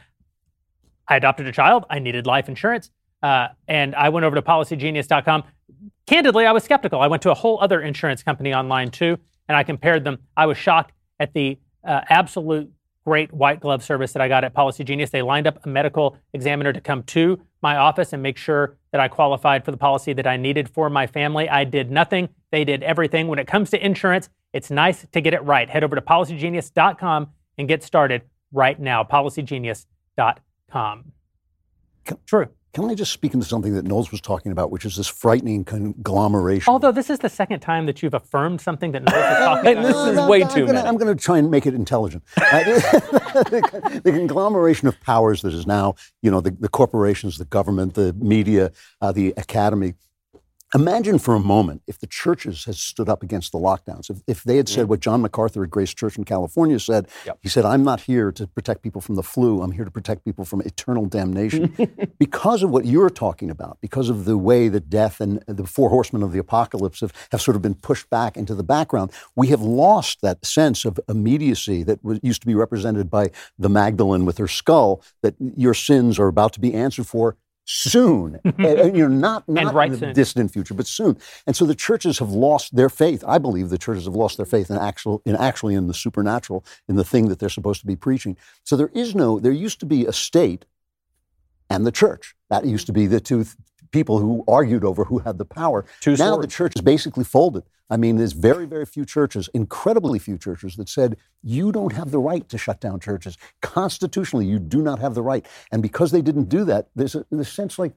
I adopted a child. I needed life insurance. Uh, and I went over to policy genius dot com. Candidly, I was skeptical. I went to a whole other insurance company online too, and I compared them. I was shocked at the uh, absolute great white glove service that I got at Policy Genius. They lined up a medical examiner to come to my office and make sure that I qualified for the policy that I needed for my family. I did nothing. They did everything. When it comes to insurance, it's nice to get it right. Head over to policy genius dot com and get started right now. policy genius dot com. True. Can I just speak into something that Knowles was talking about, which is this frightening conglomeration? Although this is the second time that you've affirmed something that Knowles was talking about. This is no, way I'm too gonna, many. I'm going to try and make it intelligent. Uh, the, the conglomeration of powers that is now, you know, the, the corporations, the government, the media, uh, the academy. Imagine for a moment if the churches had stood up against the lockdowns. If, if they had said what John MacArthur at Grace Church in California said, yep. he said, I'm not here to protect people from the flu. I'm here to protect people from eternal damnation. Because of what you're talking about, because of the way that death and the four horsemen of the apocalypse have, have sort of been pushed back into the background, we have lost that sense of immediacy that was, used to be represented by the Magdalene with her skull, that your sins are about to be answered for soon, and you're not, not right in the soon. distant future, but soon. And so the churches have lost their faith. I believe the churches have lost their faith in actual, in actually in the supernatural, in the thing that they're supposed to be preaching. So there is no, there used to be a state and the church. That used to be the two th- people who argued over who had the power. Two now swords. the church is basically folded. I mean, there's very, very few churches, incredibly few churches, that said, you don't have the right to shut down churches. Constitutionally, you do not have the right. And because they didn't do that, there's a, there's a sense like,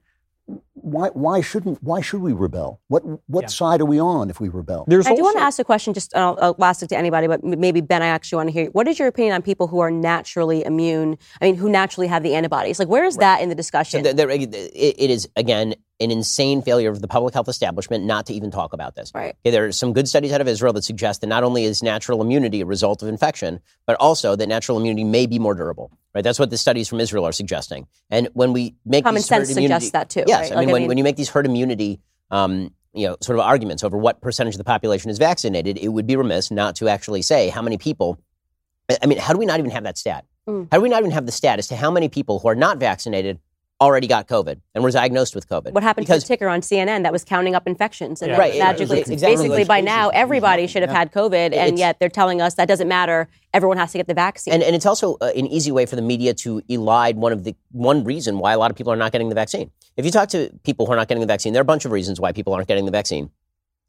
why why shouldn't why should we rebel? What what yeah. side are we on if we rebel? There's I also, do want to ask a question, just uh, I'll ask it to anybody, but maybe Ben, I actually want to hear you. What is your opinion on people who are naturally immune? I mean, who naturally have the antibodies? Like, where is right. that in the discussion? So the, the, it, it is, again, an insane failure of the public health establishment not to even talk about this. Right. Okay, there are some good studies out of Israel that suggest that not only is natural immunity a result of infection, but also that natural immunity may be more durable. Right. That's what the studies from Israel are suggesting. And when we make common these sense herd immunity, suggests that too. Yes, right? I like, mean, I when, mean, when you make these herd immunity, um, you know, sort of arguments over what percentage of the population is vaccinated, it would be remiss not to actually say how many people. I mean, how do we not even have that stat? Mm. How do we not even have the stat as to how many people who are not vaccinated already got COVID and were diagnosed with COVID? What happened because, to the ticker on C N N that was counting up infections? And yeah. Right, magically, exactly. Exactly. basically by now, everybody should have yeah. had COVID, and it's, yet they're telling us that doesn't matter. Everyone has to get the vaccine. And, and it's also uh, an easy way for the media to elide one of the one reason why a lot of people are not getting the vaccine. If you talk to people who are not getting the vaccine, there are a bunch of reasons why people aren't getting the vaccine.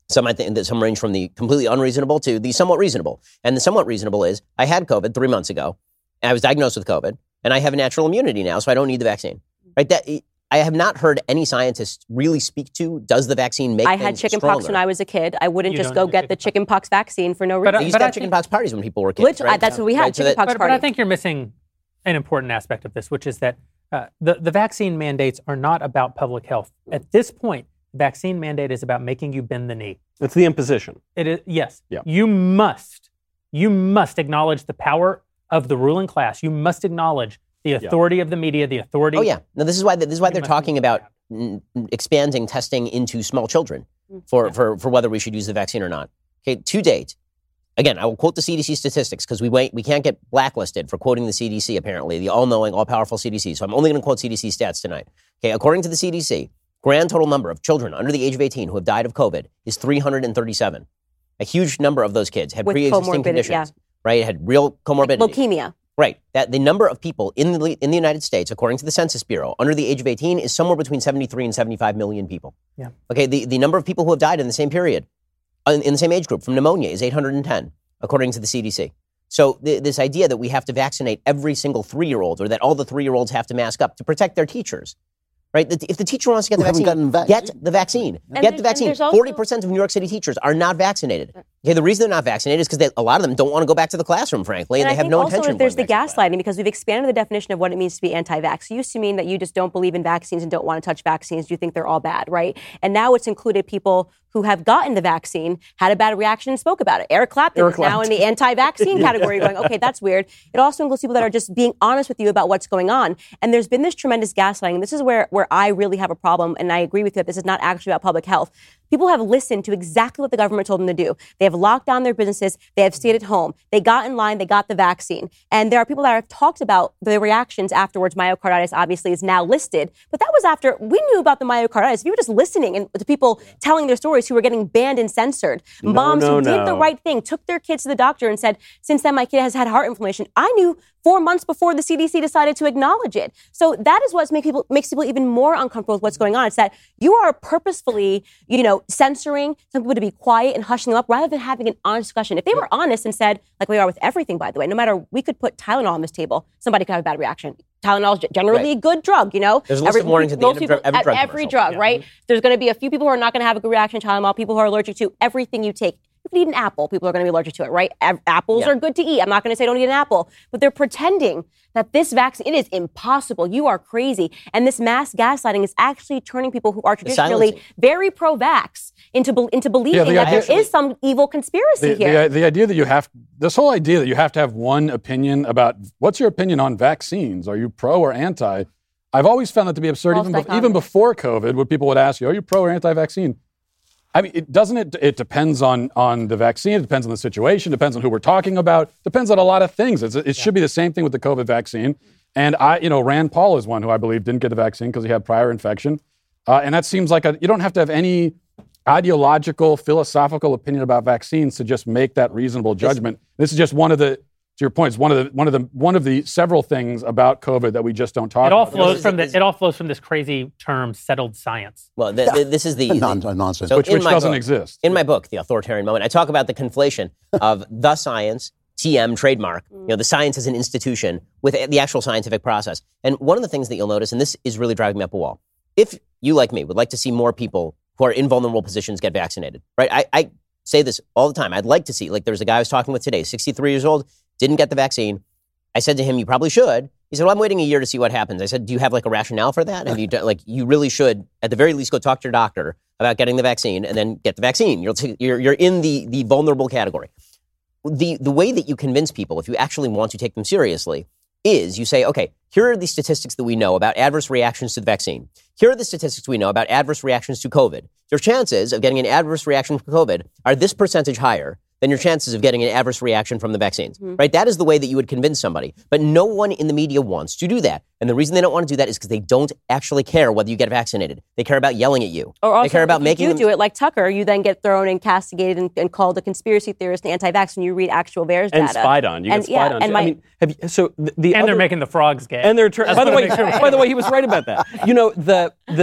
Some I think that some range from the completely unreasonable to the somewhat reasonable. And the somewhat reasonable is I had COVID three months ago, and I was diagnosed with COVID, and I have a natural immunity now, so I don't need the vaccine. Right? That I have not heard any scientists really speak to, does the vaccine make I had chickenpox when I was a kid. I wouldn't You just don't go get the chickenpox vaccine for no But, reason. uh, They used but to I have think- chickenpox parties when people were kids. Which, right? uh, that's what we had, Right, so that- chickenpox But, but I party. think you're missing an important aspect of this, which is that uh, the, the vaccine mandates are not about public health. At this point, the vaccine mandate is about making you bend the knee. It's the imposition. It is, yes. Yeah. You must, you must acknowledge the power of the ruling class. You must acknowledge the authority of the media, the authority. Oh yeah. No, this is why this is why You they're must talking do about that. mm, expanding testing into small children for, for, for whether we should use the vaccine or not. Okay, to date, again, I will quote the C D C statistics because we wait, we can't get blacklisted for quoting the C D C, apparently, the all-knowing, all-powerful C D C. So I'm only going to quote C D C stats tonight. Okay, according to the C D C, grand total number of children under the age of eighteen who have died of COVID is three hundred thirty-seven. A huge number of those kids had With pre-existing comorbidity, conditions, yeah. right? Had real comorbidity. Leukemia. Right. That the number of people in the in the United States, according to the Census Bureau, under the age of eighteen is somewhere between seventy-three and seventy-five million people. Yeah. Okay. The, the number of people who have died in the same period, in, in the same age group from pneumonia is eight hundred ten, according to the C D C. So th- this idea that we have to vaccinate every single three-year-old or that all the three-year-olds have to mask up to protect their teachers. Right? If the teacher wants to get the Who haven't vaccine, gotten get vaccine. the vaccine. And Get there's- the vaccine. and there's also- forty percent of New York City teachers are not vaccinated. Okay, the reason they're not vaccinated is because a lot of them don't want to go back to the classroom, frankly, and, And they I have think no also intention that there's of the going back to class. gaslighting because we've expanded the definition of what it means to be anti-vax. It used to mean that you just don't believe in vaccines and don't want to touch vaccines. You think they're all bad, right? And now it's included people who have gotten the vaccine, had a bad reaction, and spoke about it. Eric Clapton Eric is now in Clapton. the anti-vaccine category, going, okay, that's weird. It also includes people that are just being honest with you about what's going on. And there's been this tremendous gaslighting. This is where, where I really have a problem, and I agree with you that this is not actually about public health. People have listened to exactly what the government told them to do. They have locked down their businesses. They have stayed at home. They got in line. They got the vaccine. And there are people that have talked about the reactions afterwards. Myocarditis obviously is now listed. But that was after we knew about the myocarditis. If you were just listening and to people telling their stories who were getting banned and censored. No, Moms no, who did no. the right thing, took their kids to the doctor and said, since then my kid has had heart inflammation. I knew four months before the C D C decided to acknowledge it. So that is what make people, makes people even more uncomfortable with what's going on. It's that you are purposefully, you know, censoring some people to be quiet and hushing them up rather than having an honest discussion. If they were honest and said, like we are with everything, by the way, no matter, we could put Tylenol on this table, somebody could have a bad reaction. Tylenol is generally Right. a good drug, you know? There's a list of warnings at the most end of people- dr- every at drug every commercial. drug, Yeah. right? There's going to be a few people who are not going to have a good reaction to Tylenol, people who are allergic to everything you take. You can eat an apple, people are going to be allergic to it, right? A- apples Yeah. are good to eat. I'm not going to say don't eat an apple, but they're pretending that this vaccine, it is impossible. You are crazy. And this mass gaslighting is actually turning people who are traditionally silencing. very pro-vax into, be- into believing the that idea- there is some evil conspiracy The, here. the, the idea that you have, this whole idea that you have to have one opinion about, what's your opinion on vaccines? Are you pro or anti? I've always found that to be absurd, False even, be- dichotomy. even before COVID, when people would ask you, are you pro or anti-vaccine? I mean, it doesn't it, it depends on, on the vaccine, it depends on the situation, depends on who we're talking about, depends on a lot of things. It's, it should be the same thing with the COVID vaccine. And I, you know, Rand Paul is one who I believe didn't get the vaccine because he had prior infection. Uh, and that seems like a, you don't have to have any ideological, philosophical opinion about vaccines to just make that reasonable judgment. This is just one of the, to your point, it's one of the one of the one of the several things about COVID that we just don't talk It all about. flows is- from the, is- it all flows from this crazy term, settled science. Well, th- th- this is the, Non- the- nonsense. so Which- in which my doesn't book- exist. In my book, The Authoritarian Moment, I talk about the conflation of the science, T M, trademark, you know, the science as an institution with the actual scientific process. And one of the things that you'll notice, and this is really driving me up a wall, if you, like me, would like to see more people who are in vulnerable positions get vaccinated, right? I, I say this all the time. I'd like to see, like there's a guy I was talking with today, sixty-three years old, didn't get the vaccine. I said to him, you probably should. He said, well, I'm waiting a year to see what happens. I said, do you have like a rationale for that? Have you done, like, you really should, at the very least, go talk to your doctor about getting the vaccine and then get the vaccine. You're, t- you're, you're in the, the vulnerable category. The, the way that you convince people, if you actually want to take them seriously, is you say, okay, here are the statistics that we know about adverse reactions to the vaccine. Here are the statistics we know about adverse reactions to COVID. Your chances of getting an adverse reaction from COVID are this percentage higher than your chances of getting an adverse reaction from the vaccines, Mm-hmm. right? That is the way that you would convince somebody. But no one in the media wants to do that. And the reason they don't want to do that is because they don't actually care whether you get vaccinated. They care about yelling at you. Or also, they care about if making you them... do do it like Tucker, you then get thrown and castigated and, and called a conspiracy theorist and anti-vax when you read actual VAERS data. And spied on. You and, get spied yeah, on. and too. my, I mean, have you, so the, the And other, they're making the frogs gay. and they're tur- That's by the what way, I make sure- by the way, he was right about that. You know, the the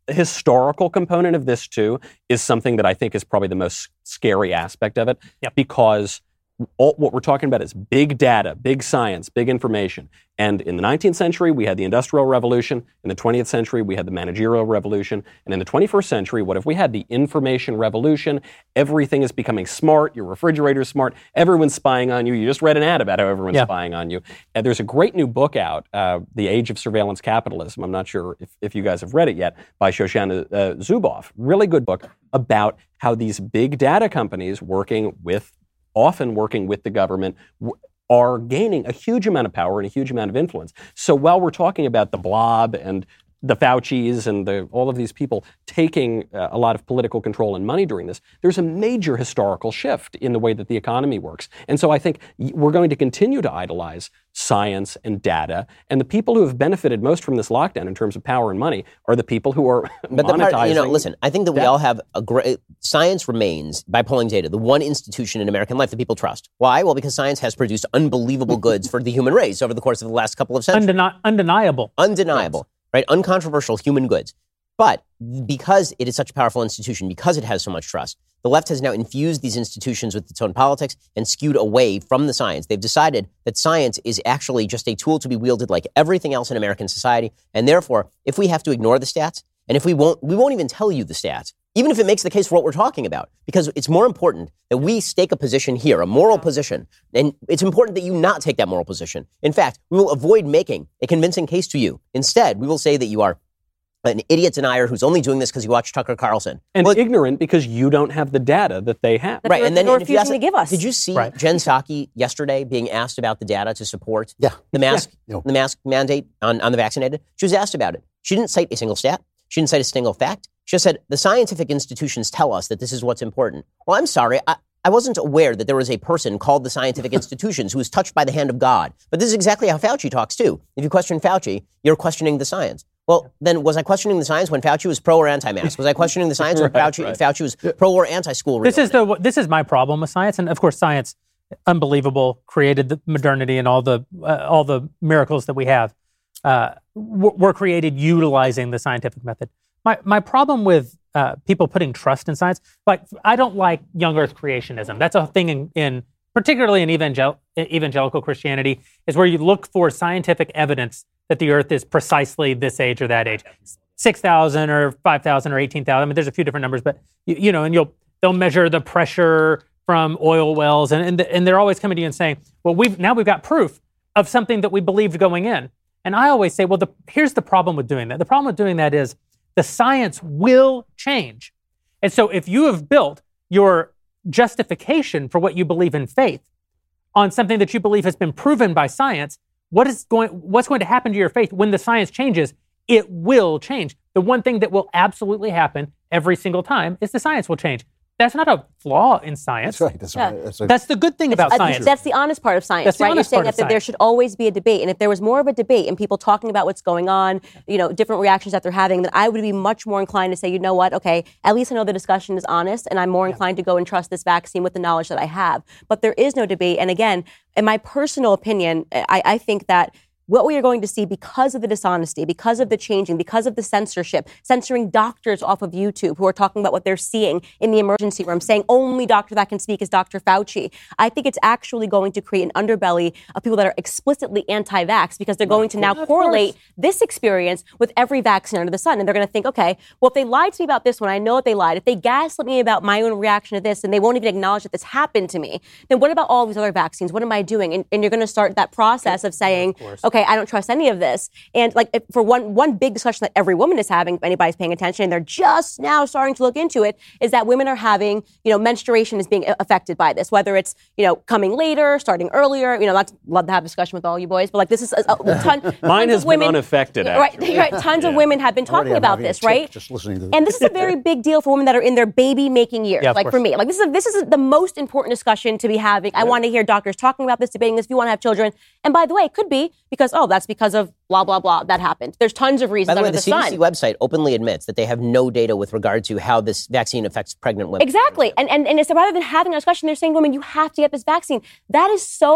historical component of this, too, is something that I think is probably the most scary aspect of it. Yep. Because all, what we're talking about is big data, big science, big information. And in the nineteenth century, we had the Industrial Revolution. In the twentieth century, we had the Managerial Revolution. And in the twenty-first century, what if we had the Information Revolution? Everything is becoming smart. Your refrigerator's smart. Everyone's spying on you. You just read an ad about how everyone's Yeah. spying on you. And there's a great new book out, uh, The Age of Surveillance Capitalism. I'm not sure if, if you guys have read it yet, by Shoshana uh, Zuboff. Really good book about how these big data companies working with, often working with the government, w- are gaining a huge amount of power and a huge amount of influence. So while we're talking about the blob and the Faucis and the, all of these people taking uh, a lot of political control and money during this, there's a major historical shift in the way that the economy works. And so I think y- we're going to continue to idolize science and data. And the people who have benefited most from this lockdown in terms of power and money are the people who are But monetizing. the part, you know, listen, I think that we that. all have a great, science remains, by polling data, the one institution in American life that people trust. Why? Well, because science has produced unbelievable goods for the human race over the course of the last couple of centuries. Undeni- undeniable. Undeniable, right? Uncontroversial human goods. But because it is such a powerful institution, because it has so much trust, the left has now infused these institutions with its own politics and skewed away from the science. They've decided that science is actually just a tool to be wielded like everything else in American society. And therefore, if we have to ignore the stats, and if we won't, we won't even tell you the stats, even if it makes the case for what we're talking about, because it's more important that we stake a position here, a moral position. And it's important that you not take that moral position. In fact, we will avoid making a convincing case to you. Instead, we will say that you are an idiot denier who's only doing this because you watch Tucker Carlson. And Well, ignorant because you don't have the data that they have. That right, they're- and then they're and if you refusing ask- to give us. Did you see Right. Jen Psaki yesterday being asked about the data to support Yeah. the mask, Yeah. the mask mandate on, on the vaccinated? She was asked about it. She didn't cite a single stat. She didn't cite a single fact. She just said the scientific institutions tell us that this is what's important. Well, I'm sorry. I, I wasn't aware that there was a person called the scientific institutions who was touched by the hand of God. But this is exactly how Fauci talks too. If you question Fauci, you're questioning the science. Well, then was I questioning the science when Fauci was pro or anti-mask? Was I questioning the science when Right, Fauci, right. Fauci was pro or anti-school This is reopening? the this is my problem with science, and of course, science, unbelievable, created the modernity and all the uh, all the miracles that we have, uh, w- were created utilizing the scientific method. My my problem with uh, people putting trust in science, like I don't like young Earth creationism. That's a thing in, in particularly in evangel- evangelical Christianity, is where you look for scientific evidence that the Earth is precisely this age or that age, six thousand or five thousand or eighteen thousand. I mean, there's a few different numbers, but you, you know, and you'll they'll measure the pressure from oil wells, and and, the, and they're always coming to you and saying, well, we've now we've got proof of something that we believed going in. And I always say, well, the, here's the problem with doing that. The problem with doing that is the science will change. And so if you have built your justification for what you believe in faith on something that you believe has been proven by science, what is going, what's going to happen to your faith when the science changes? It will change. The one thing that will absolutely happen every single time is the science will change. That's not a flaw in science. That's right. That's, Yeah. right. That's, right. That's the good thing about I- science. That's the honest part of science, That's the right? You're honest saying part of that there science. should always be a debate. And if there was more of a debate and people talking about what's going on, you know, different reactions that they're having, then I would be much more inclined to say, you know what, okay, at least I know the discussion is honest and I'm more inclined to go and trust this vaccine with the knowledge that I have. But there is no debate. And again, in my personal opinion, I, I think that what we are going to see because of the dishonesty, because of the changing, because of the censorship, censoring doctors off of YouTube who are talking about what they're seeing in the emergency room, saying only doctor that can speak is Doctor Fauci. I think it's actually going to create an underbelly of people that are explicitly anti-vax because they're going to now correlate this experience with every vaccine under the sun. And they're going to think, okay, well, if they lied to me about this one, I know that they lied. If they gaslit me about my own reaction to this and they won't even acknowledge that this happened to me, then what about all these other vaccines? What am I doing? And, and you're going to start that process of saying, okay, I don't trust any of this. And like if, for one one big discussion that every woman is having, if anybody's paying attention, and they're just now starting to look into it, is that women are having, you know, menstruation is being affected by this, whether it's, you know, coming later, starting earlier. You know, I'd love to have a discussion with all you boys, but like this is a, a ton. Mine tons has of been women, unaffected, Right, actually. right. Tons of women have been Already talking I'm about having a this, tick right? Just listening to this. And this is a very big deal for women that are in their baby making years. Yeah, of like for course. me, like this is a, this is the most important discussion to be having. I want to hear doctors talking about this, debating this. If you want to have children, and by the way, it could be because oh, that's because of blah blah blah that happened. There's tons of reasons By the way, under the, the, C D C sun. website openly admits that they have no data with regard to how this vaccine affects pregnant women. Exactly, and and and it's rather than having a discussion, they're saying to women, you have to get this vaccine. That is so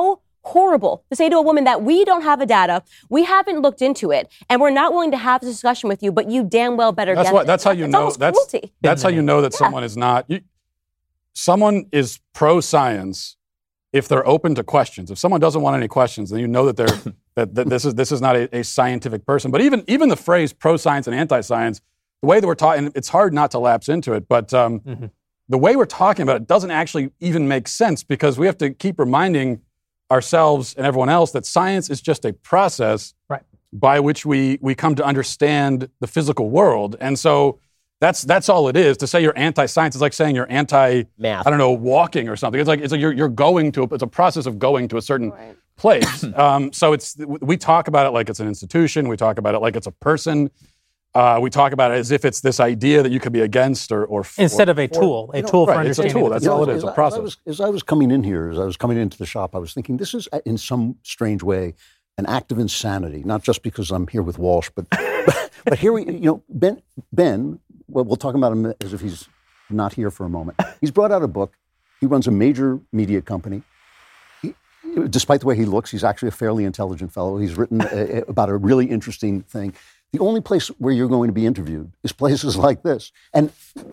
horrible to say to a woman that we don't have the data, we haven't looked into it, and we're not willing to have this discussion with you, but you damn well better That's get what. it. That's how you it's know. almost That's cruelty. that's how you know that Yeah. someone is not. You, someone is pro science if they're open to questions. If someone doesn't want any questions, then you know that they're that, that this is this is not a, a scientific person. But even even the phrase pro science and anti science, the way that we're talking, it's hard not to lapse into it. But um, Mm-hmm. the way we're talking about it doesn't actually even make sense because we have to keep reminding ourselves and everyone else that science is just a process Right. by which we we come to understand the physical world. And so that's that's all it is. To say you're anti-science is like saying you're anti Math. I don't know, walking or something. It's like it's like you're you're going to a, it's a process of going to a certain Right. place. um, so it's we talk about it like it's an institution. We talk about it like it's a person. Uh, we talk about it as if it's this idea that you could be against or or Instead or, of a tool, a you know, tool for right, it's a understanding. tool. the That's You know, all it is, as a I- As I, process. was, as I was coming in here, as I was coming into the shop, I was thinking this is, uh, in some strange way, an act of insanity. Not just because I'm here with Walsh, but but here we, you know, Ben Ben. Well, we'll talk about him as if he's not here for a moment. He's brought out a book. He runs a major media company. He, despite the way he looks, he's actually a fairly intelligent fellow. He's written a, about a really interesting thing. The only place where you're going to be interviewed is places like this. And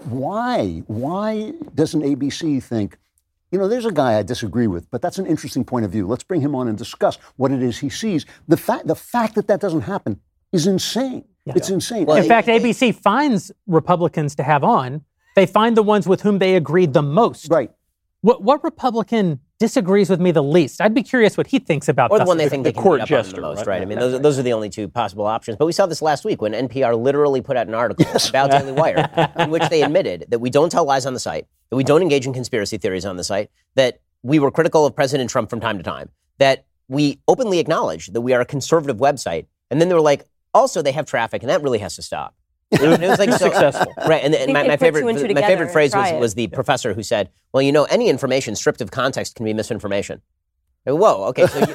why? Why doesn't A B C think, you know, there's a guy I disagree with, but that's an interesting point of view. Let's bring him on and discuss what it is he sees. The fact, the fact that that doesn't happen is insane. It's insane. Well, In it- fact, it- A B C finds Republicans to have on. They find the ones with whom they agree the most. right. What, what Republican disagrees with me the least? I'd be curious what he thinks about Or the this. one they think the they can court beat up on jester, the most, right? right? I mean, those, those are the only two possible options. But we saw this last week when N P R literally put out an article about Daily Wire in which they admitted that we don't tell lies on the site, that we don't engage in conspiracy theories on the site, that we were critical of President Trump from time to time, that we openly acknowledge that we are a conservative website. And then they were like, also they have traffic, and that really has to stop. And it was like so, Successful. right? And, and think my, they my put favorite, two and two my together favorite and phrase was, try it. was the professor who said, "Well, you know, any information stripped of context can be misinformation." Like, whoa, okay, so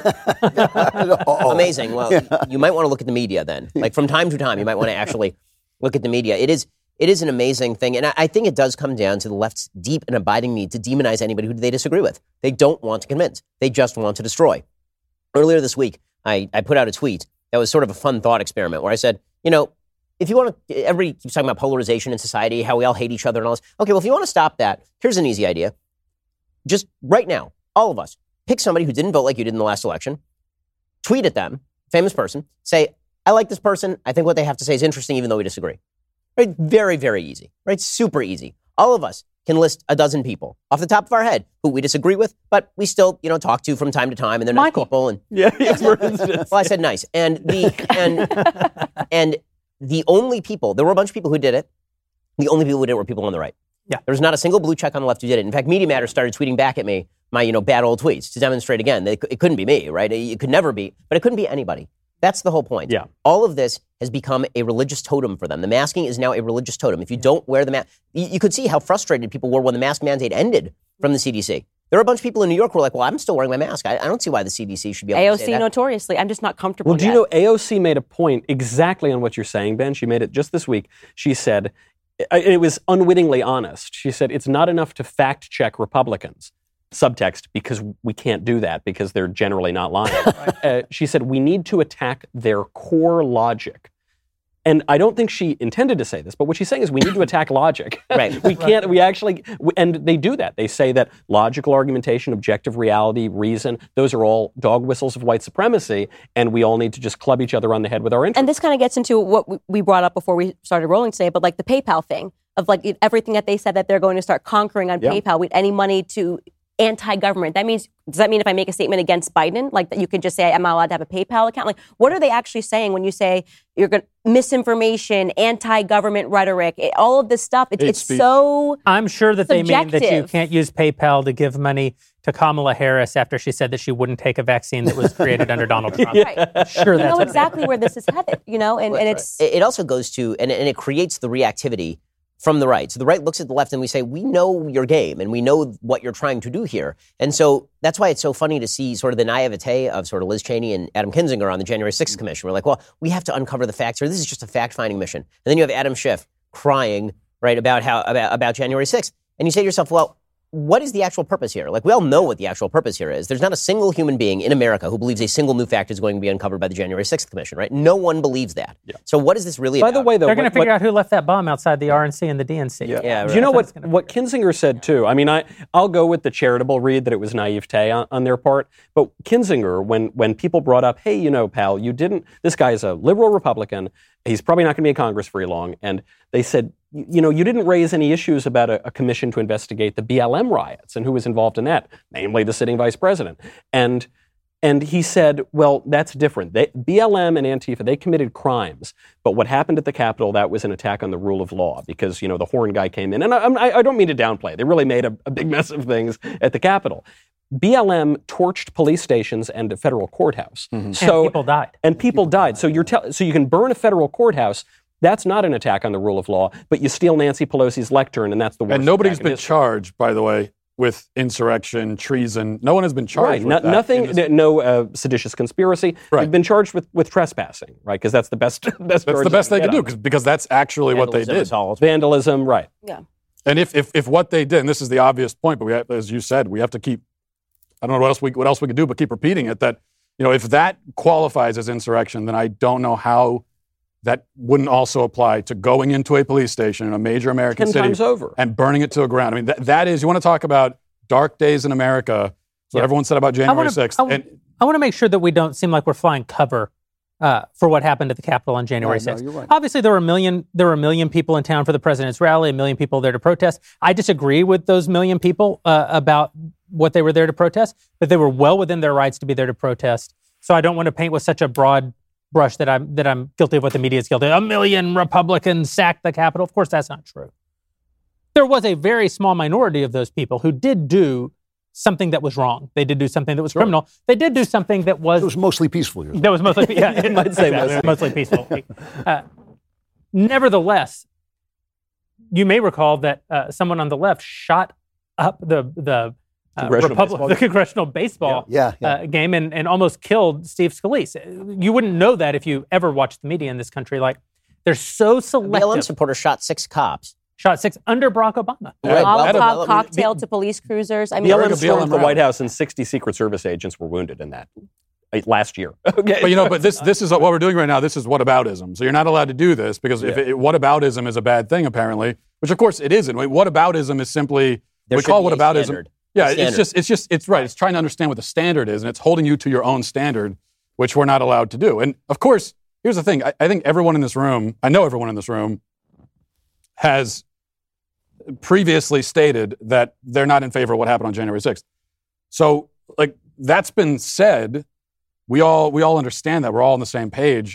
you, amazing. Well, you might want to look at the media then. Like from time to time, you might want to actually look at the media. It is it is an amazing thing, and I, I think it does come down to the left's deep and abiding need to demonize anybody who they disagree with. They don't want to convince; they just want to destroy. Earlier this week, I, I put out a tweet that was sort of a fun thought experiment where I said, you know, if you want to, everybody keeps talking about polarization in society, how we all hate each other and all this. Okay, well, if you want to stop that, here's an easy idea. Just right now, all of us, pick somebody who didn't vote like you did in the last election, tweet at them, famous person, say, I like this person. I think what they have to say is interesting, even though we disagree. Right? Very, very easy. Right? Super easy. All of us can list a dozen people off the top of our head who we disagree with, but we still, you know, talk to from time to time, and they're nice Michael. people. And Yeah, yeah, for instance. well, I said nice, and the and and the only people, there were a bunch of people who did it. The only people who did it were people on the right. Yeah. There was not a single blue check on the left who did it. In fact, Media Matters started tweeting back at me my, you know, bad old tweets to demonstrate again that it, it couldn't be me, right? It, it could never be, but it couldn't be anybody. That's the whole point. Yeah. All of this has become a religious totem for them. The masking is now a religious totem. If you don't wear the mask, you, you could see how frustrated people were when the mask mandate ended from the C D C. There were a bunch of people in New York who were like, well, I'm still wearing my mask. I, I don't see why the C D C should be able to say A O C that. notoriously, I'm just not comfortable Well, do you yet. know A O C made a point exactly on what you're saying, Ben? She made it just this week. She said, and it was unwittingly honest. She said, it's not enough to fact check Republicans. Subtext, because we can't do that because they're generally not lying. uh, she said, we need to attack their core logic. And I don't think she intended to say this, but what she's saying is we need to attack logic. Right. We can't, we actually, and they do that. They say that logical argumentation, objective reality, reason, those are all dog whistles of white supremacy, and we all need to just club each other on the head with our interests. And this kind of gets into what we- we brought up before we started rolling today, but like the PayPal thing of like it- everything that they said that they're going to start conquering on Yeah. PayPal with any money to anti-government. That means, does that mean if I make a statement against Biden, like that you can just say, I'm not allowed to have a PayPal account? Like, what are they actually saying when you say you're going to misinformation, anti-government rhetoric, it, all of this stuff? It's, Hate it's speech. so I'm sure that they mean that you subjective. can't use PayPal to give money to Kamala Harris after she said that she wouldn't take a vaccine that was created under Donald Trump. right. Sure, You that's know what exactly where this is headed, you know, and, and it's It, it also goes to, and, and it creates the reactivity from the right. So the right looks at the left and we say, we know your game and we know what you're trying to do here. And so that's why it's so funny to see sort of the naivete of sort of Liz Cheney and Adam Kinzinger on the January sixth Commission. We're like, well, we have to uncover the facts here. This is just a fact-finding mission. And then you have Adam Schiff crying, right, about how about, about January sixth. And you say to yourself, well, what is the actual purpose here? Like, we all know what the actual purpose here is. There's not a single human being in America who believes a single new fact is going to be uncovered by the January sixth Commission, right? No one believes that. Yeah. So what is this really By about? the way, though, They're going to what- figure what- out who left that bomb outside the R N C and the D N C. Yeah. Yeah, Do you know That's what, gonna what Kinzinger said, too? I mean, I, I'll go with the charitable read that it was naivete on, on their part. But Kinzinger, when, when people brought up, hey, you know, pal, you didn't, this guy is a liberal Republican. He's probably not going to be in Congress very long. And they said, you, you know, you didn't raise any issues about a, a commission to investigate the B L M riots and who was involved in that, namely the sitting vice president. And And he said, well, that's different. They, B L M and Antifa, they committed crimes. But what happened at the Capitol, that was an attack on the rule of law because, you know, the Horn guy came in. And I, I, I don't mean to downplay. They really made a, a big mess of things at the Capitol. B L M torched police stations and a federal courthouse. Mm-hmm. So, and people died. And people, people died. died. So you're tell, so you can burn a federal courthouse. That's not an attack on the rule of law. But you steal Nancy Pelosi's lectern, and that's the worst. And nobody's attack in been history. charged, by the way, with insurrection, treason. No one has been charged Right. with No, that. nothing, in this- no uh, seditious conspiracy. Right. They've been charged with, with trespassing, right? Because that's the best. best That's charge the best they they can could get do on because because that's actually what they Vandalism, did. assault. Vandalism, right. Yeah. And if, if if what they did, and this is the obvious point, but we have, as you said, we have to keep. I don't know what else we what else we could do, but keep repeating it. That you know, if that qualifies as insurrection, then I don't know how that wouldn't also apply to going into a police station in a major American Ten city times over. and burning it to the ground. I mean, that, that is. You want to talk about dark days in America? That's what Yeah. everyone said about I January wanna- sixth. I, And I want to make sure that we don't seem like we're flying cover uh, for what happened at the Capitol on January No, no, sixth. you're right. Obviously, there were a million. There were a million people in town for the president's rally. A million people there to protest. I disagree with those million people uh, about what they were there to protest, but they were well within their rights to be there to protest. So I don't want to paint with such a broad brush that I'm that I'm guilty of what the media is guilty of. A million Republicans sacked the Capitol. Of course, that's not true. There was a very small minority of those people who did do something that was wrong. They did do something that was criminal. They did do something that was It was mostly peaceful. you're saying. that was mostly yeah, You might say exactly, mostly. mostly peaceful. Uh, nevertheless, you may recall that uh, someone on the left shot up the the uh, Congressional Republic- baseball the game. congressional baseball Yeah, yeah. Uh, game and, and almost killed Steve Scalise. You wouldn't know that if you ever watched the media in this country. Like they're so B L M selective. supporter shot six cops. Shot six under Barack Obama. Right. Molotov Well, cocktail to police cruisers. I mean, B L M America, B L M stormed the rally. White House, and sixty Secret Service agents were wounded in that uh, last year. Okay, But you know, but this this is what we're doing right now. This is whataboutism. So you're not allowed to do this because if Yeah. it, whataboutism is a bad thing, apparently, which of course it isn't. Whataboutism is simply There we should call be a whataboutism. standard. Yeah, A it's standard. just it's just it's right. It's trying to understand what the standard is, and it's holding you to your own standard, which we're not allowed to do. And of course, here's the thing. I, I think everyone in this room, I know everyone in this room, has previously stated that they're not in favor of what happened on January sixth. So, like that's been said. We all we all understand that we're all on the same page.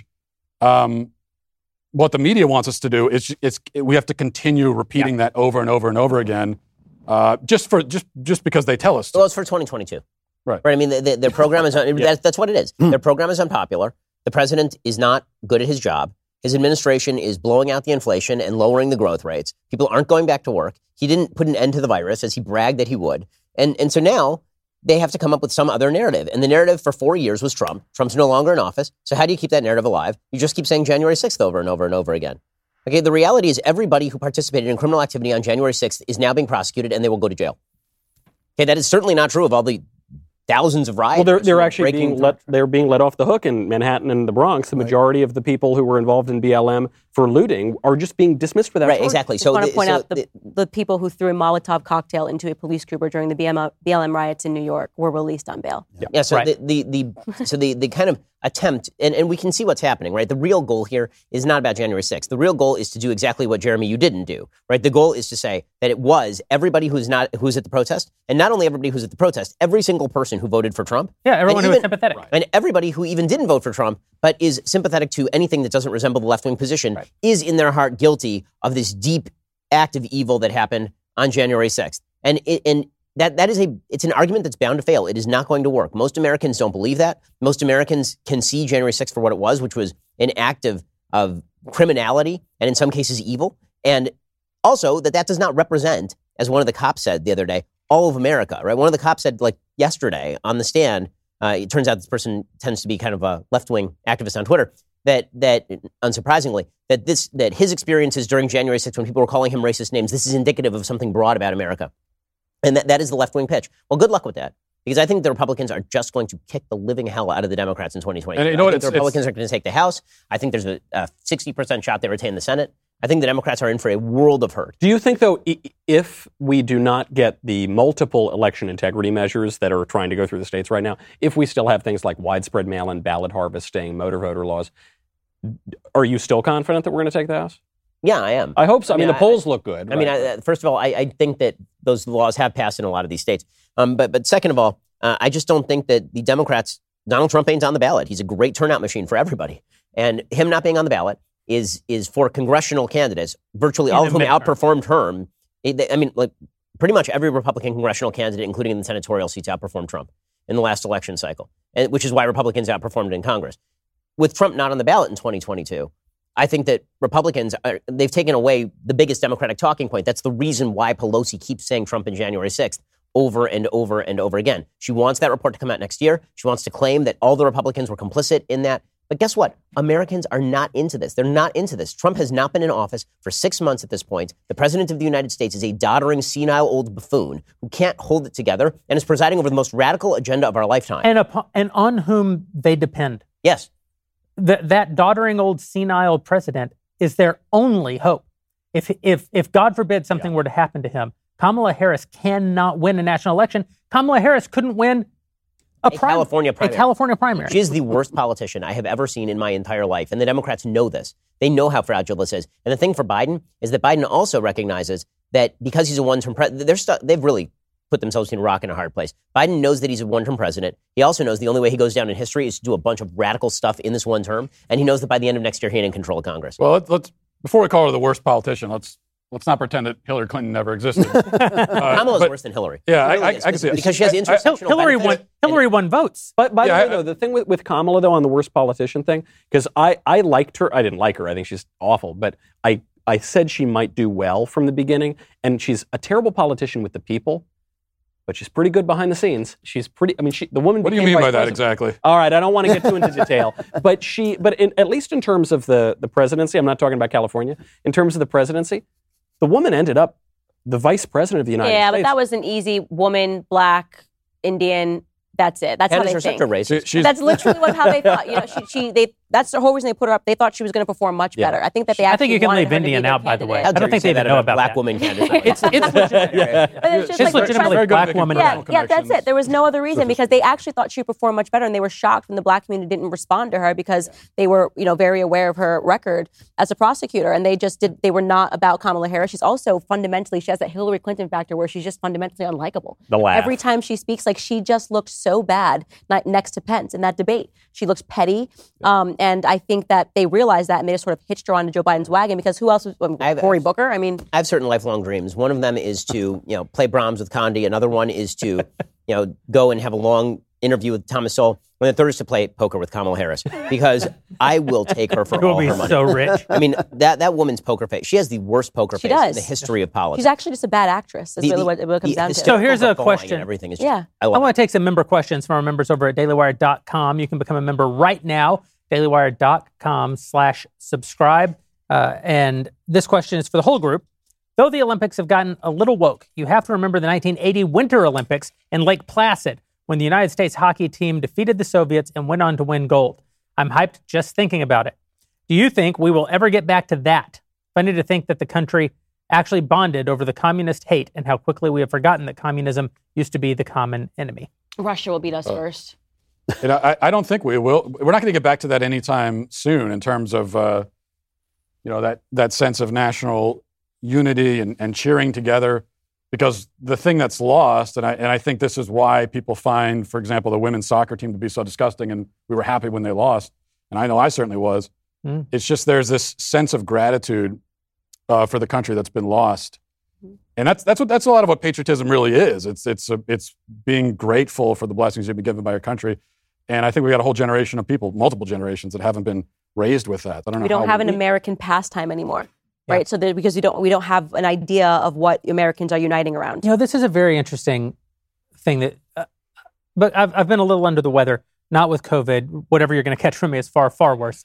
Um, what the media wants us to do is it's we have to continue repeating that over and over and over again, uh, just for just just because they tell us to. Well, it's for twenty twenty-two. Right. Right. I mean, the, the, their program is un- that, that's what it is. Their program is unpopular. The president is not good at his job. His administration is blowing out the inflation and lowering the growth rates. People aren't going back to work. He didn't put an end to the virus as he bragged that he would. And and so now they have to come up with some other narrative. And the narrative for four years was Trump. Trump's no longer in office. So how do you keep that narrative alive? You just keep saying January sixth over and over and over again. Okay, the reality is everybody who participated in criminal activity on January sixth is now being prosecuted and they will go to jail. Okay, that is certainly not true of all the thousands of rioters. well, they're who they're are actually breaking being let they're being let off the hook in Manhattan and the Bronx. The majority of the people who were involved in B L M for looting are just being dismissed for that. Right, charge. exactly. I So want to the- point so out the, the people who threw a Molotov cocktail into a police cruiser during the B M B L M riots in New York were released on bail. Yeah, so Right. the, the, the so the, the kind of attempt, and, and we can see what's happening, right? The real goal here is not about January sixth. The real goal is to do exactly what, Jeremy, you didn't do, right? The goal is to say that it was everybody who's not who's at the protest, and not only everybody who's at the protest, every single person who voted for Trump. Yeah, everyone and who was even- sympathetic. And everybody who even didn't vote for Trump, but is sympathetic to anything that doesn't resemble the left-wing position, Right. is in their heart guilty of this deep act of evil that happened on January sixth. And it, and that that is a it's an argument that's bound to fail. It is not going to work. Most Americans don't believe that. Most Americans can see January sixth for what it was, which was an act of of criminality and in some cases evil. And also that that does not represent, as one of the cops said the other day, all of America, right? One of the cops said, like yesterday on the stand, uh, it turns out this person tends to be kind of a left-wing activist on Twitter, that, that unsurprisingly, that this that his experiences during January sixth when people were calling him racist names, this is indicative of something broad about America. And that, that is the left-wing pitch. Well, good luck with that. Because I think the Republicans are just going to kick the living hell out of the Democrats in twenty twenty. And you know I what? think the It's- Republicans it's- are going to take the House. I think there's a, a sixty percent shot they retain the Senate. I think the Democrats are in for a world of hurt. Do you think, though, i- if we do not get the multiple election integrity measures that are trying to go through the states right now, if we still have things like widespread mail-in ballot harvesting, motor voter laws, are you still confident that we're going to take the House? Yeah, I am. I hope so. I, I mean, mean, the polls look good. I mean, right? I, first of all, I, I think that those laws have passed in a lot of these states. Um, but, but second of all, uh, I just don't think that the Democrats, Donald Trump ain't on the ballot. He's a great turnout machine for everybody. And him not being on the ballot is is for congressional candidates, virtually In all the of whom midterm. outperformed Trump. I mean, like pretty much every Republican congressional candidate, including in the senatorial seats, outperformed Trump in the last election cycle, and, which is why Republicans outperformed in Congress. With Trump not on the ballot in twenty twenty-two, I think that Republicans, are, they've taken away the biggest Democratic talking point. That's the reason why Pelosi keeps saying Trump in January sixth over and over and over again. She wants that report to come out next year. She wants to claim that all the Republicans were complicit in that. But guess what? Americans are not into this. They're not into this. Trump has not been in office for six months at this point. The president of the United States is a doddering, senile old buffoon who can't hold it together and is presiding over the most radical agenda of our lifetime. And, upon, and on whom they depend. Yes. Th- that doddering old senile president is their only hope. If, if, if God forbid something were to happen to him, Kamala Harris cannot win a national election. Kamala Harris couldn't win a, A prim- California primary. A California primary. She is the worst politician I have ever seen in my entire life. And the Democrats know this. They know how fragile this is. And the thing for Biden is that Biden also recognizes that because he's a one-term president, they're stu- they've really put themselves in a rock and a hard place. Biden knows that he's a one-term president. He also knows the only way he goes down in history is to do a bunch of radical stuff in this one term. And he knows that by the end of next year, he ain't in control of Congress. Well, let's, let's before we call her the worst politician, let's let's not pretend that Hillary Clinton never existed. uh, Kamala's but- worse than Hillary. Yeah, She I- really I- is, I can see it. because she has I- I- intersectional Hillary won. benefits. Hillary won votes. But by Yeah, the way, I- though, the thing with, with Kamala, though, on the worst politician thing, because I, I liked her. I didn't like her. I think she's awful. But I, I said she might do well from the beginning. And she's a terrible politician with the people, but she's pretty good behind the scenes. She's pretty, I mean, she, the woman What do you became mean vice by that president. exactly? All right, I don't want to get too into detail. But she, but in, at least in terms of the, the presidency, I'm not talking about California, in terms of the presidency, the woman ended up the vice president of the United Yeah, States. but that was an easy woman, black, Indian. That's it. That's And how is they her think. sector racist? She- she's- That's literally what how they thought. You know, she, she they. That's the whole reason they put her up. They thought she was going to perform much Yeah. better. I think that they. I Actually think you can wanted leave her to be Indian their out, by the way. candidate. How I don't dare think you they say even that know about a about black that. woman candidate. It's it's legitimate. But it's just It's like legitimately trying to- black Very woman. good Yeah, Political yeah, that's connections. it. There was no other reason because they actually thought she would perform much better, and they were shocked when the black community didn't respond to her because they were, you know, very aware of her record as a prosecutor, and they just did. They were not about Kamala Harris. She's also fundamentally, she has that Hillary Clinton factor where she's just fundamentally unlikable. The laugh. Every time she speaks, like she just looked so bad ni- next to Pence in that debate. She looks petty, um, and I think that they realized that and they just sort of hitched her onto Joe Biden's wagon because who else was um, I have- Cory Booker? I mean, I have certain lifelong dreams. One of them is to, you know, play Brahms with Condi. Another one is to, you know, go and have a long interview with Thomas Sowell. And the third is to play poker with Kamala Harris because I will take her for You'll all be her money. so rich. I mean, that, that woman's poker face. She has the worst poker She face in does. the history of politics. she's actually just a bad actress. Is The- really the- what it what it comes the down to. So here's a hysterical question. and Everything is just, Yeah. I I love want to take some member questions from our members over at dailywire dot com. You can become a member right now, dailywire dot com slash subscribe. Uh, and this question is for the whole group. Though the Olympics have gotten a little woke, you have to remember the nineteen eighty Winter Olympics in Lake Placid when the United States hockey team defeated the Soviets and went on to win gold. I'm hyped just thinking about it. Do you think we will ever get back to that? Funny to think that the country actually bonded over the communist hate and how quickly we have forgotten that communism used to be the common enemy. Russia will beat us first. You know, I, I don't think we will. We're not going to get back to that anytime soon in terms of, uh, you know, that, that sense of national unity and, and cheering together. Because the thing that's lost, and I, and I think this is why people find, for example, the women's soccer team to be so disgusting, and we were happy when they lost, and I know I certainly was. Mm. It's just there's this sense of gratitude uh, for the country that's been lost. And that's that's what that's a lot of what patriotism really is. It's it's a, it's being grateful for the blessings you've been given by your country. And I think we got a whole generation of people, multiple generations, that haven't been raised with that. I don't know. We don't how have an we- American pastime anymore, Yeah. right? So that because we don't we don't have an idea of what Americans are uniting around. You know, this is a very interesting thing that, uh, but I've, I've been a little under the weather, not with COVID. Whatever you're going to catch from me is far, far worse.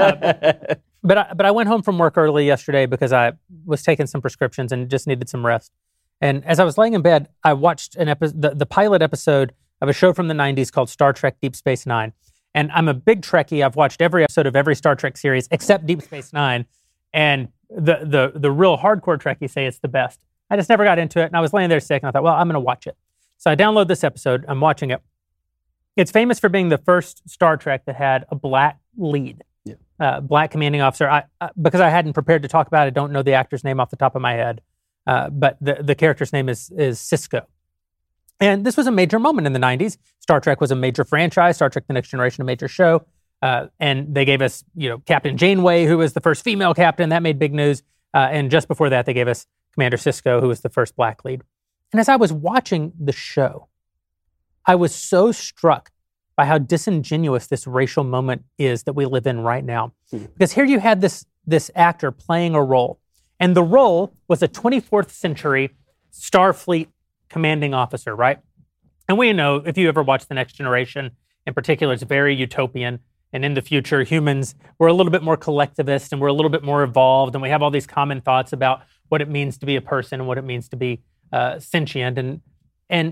Uh, but I, but I went home from work early yesterday because I was taking some prescriptions and just needed some rest. And as I was laying in bed, I watched an epi- the, the pilot episode of a show from the nineties called Star Trek Deep Space Nine. And I'm a big Trekkie. I've watched every episode of every Star Trek series except Deep Space Nine. And the the the real hardcore Trekkies say it's the best. I just never got into it. And I was laying there sick, and I thought, well, I'm going to watch it. So I download this episode. I'm watching it. It's famous for being the first Star Trek that had a black lead, yeah. uh, black commanding officer. I, uh, because I hadn't prepared to talk about it, I don't know the actor's name off the top of my head. Uh, but the, the character's name is is Sisko. And this was a major moment in the nineties. Star Trek was a major franchise. Star Trek The Next Generation, a major show. Uh, and they gave us, you know, Captain Janeway, who was the first female captain. That made big news. Uh, and just before that, they gave us Commander Sisko, who was the first black lead. And as I was watching the show, I was so struck by how disingenuous this racial moment is that we live in right now. Mm-hmm. Because here you had this, this actor playing a role. And the role was a twenty-fourth century Starfleet commanding officer, right? And we know, if you ever watch The Next Generation, in particular, it's very utopian. And in the future, humans, we're a little bit more collectivist and we're a little bit more evolved. And we have all these common thoughts about what it means to be a person and what it means to be uh, sentient. And, and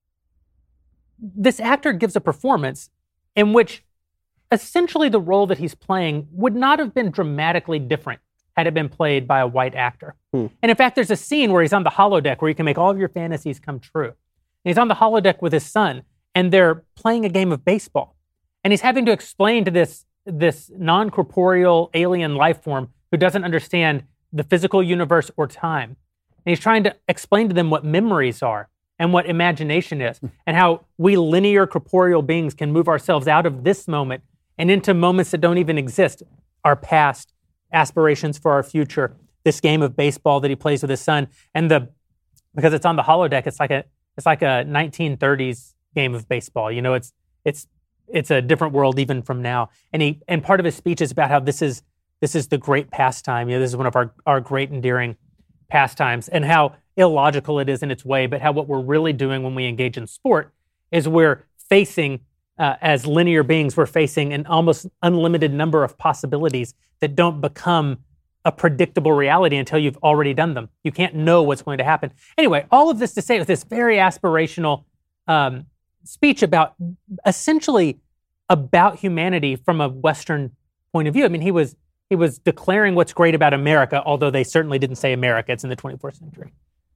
this actor gives a performance in which essentially the role that he's playing would not have been dramatically different had it been played by a white actor. Hmm. And in fact, there's a scene where he's on the holodeck where you can make all of your fantasies come true. And he's on the holodeck with his son, and they're playing a game of baseball. And he's having to explain to this, this non-corporeal alien life form who doesn't understand the physical universe or time. And he's trying to explain to them what memories are and what imagination is, and how we linear corporeal beings can move ourselves out of this moment and into moments that don't even exist, our past, aspirations for our future, this game of baseball that he plays with his son. And the because it's on the holodeck, it's like a it's like a nineteen thirties game of baseball. You know, it's it's it's a different world even from now. And he and part of his speech is about how this is this is the great pastime. You know, this is one of our, our great endearing pastimes, and how illogical it is in its way, but how what we're really doing when we engage in sport is we're facing Uh, as linear beings, we're facing an almost unlimited number of possibilities that don't become a predictable reality until you've already done them. You can't know what's going to happen. Anyway, all of this to say with this very aspirational um, speech about essentially about humanity from a Western point of view. I mean, he was he was declaring what's great about America, although they certainly didn't say America. It's in the twenty-fourth century.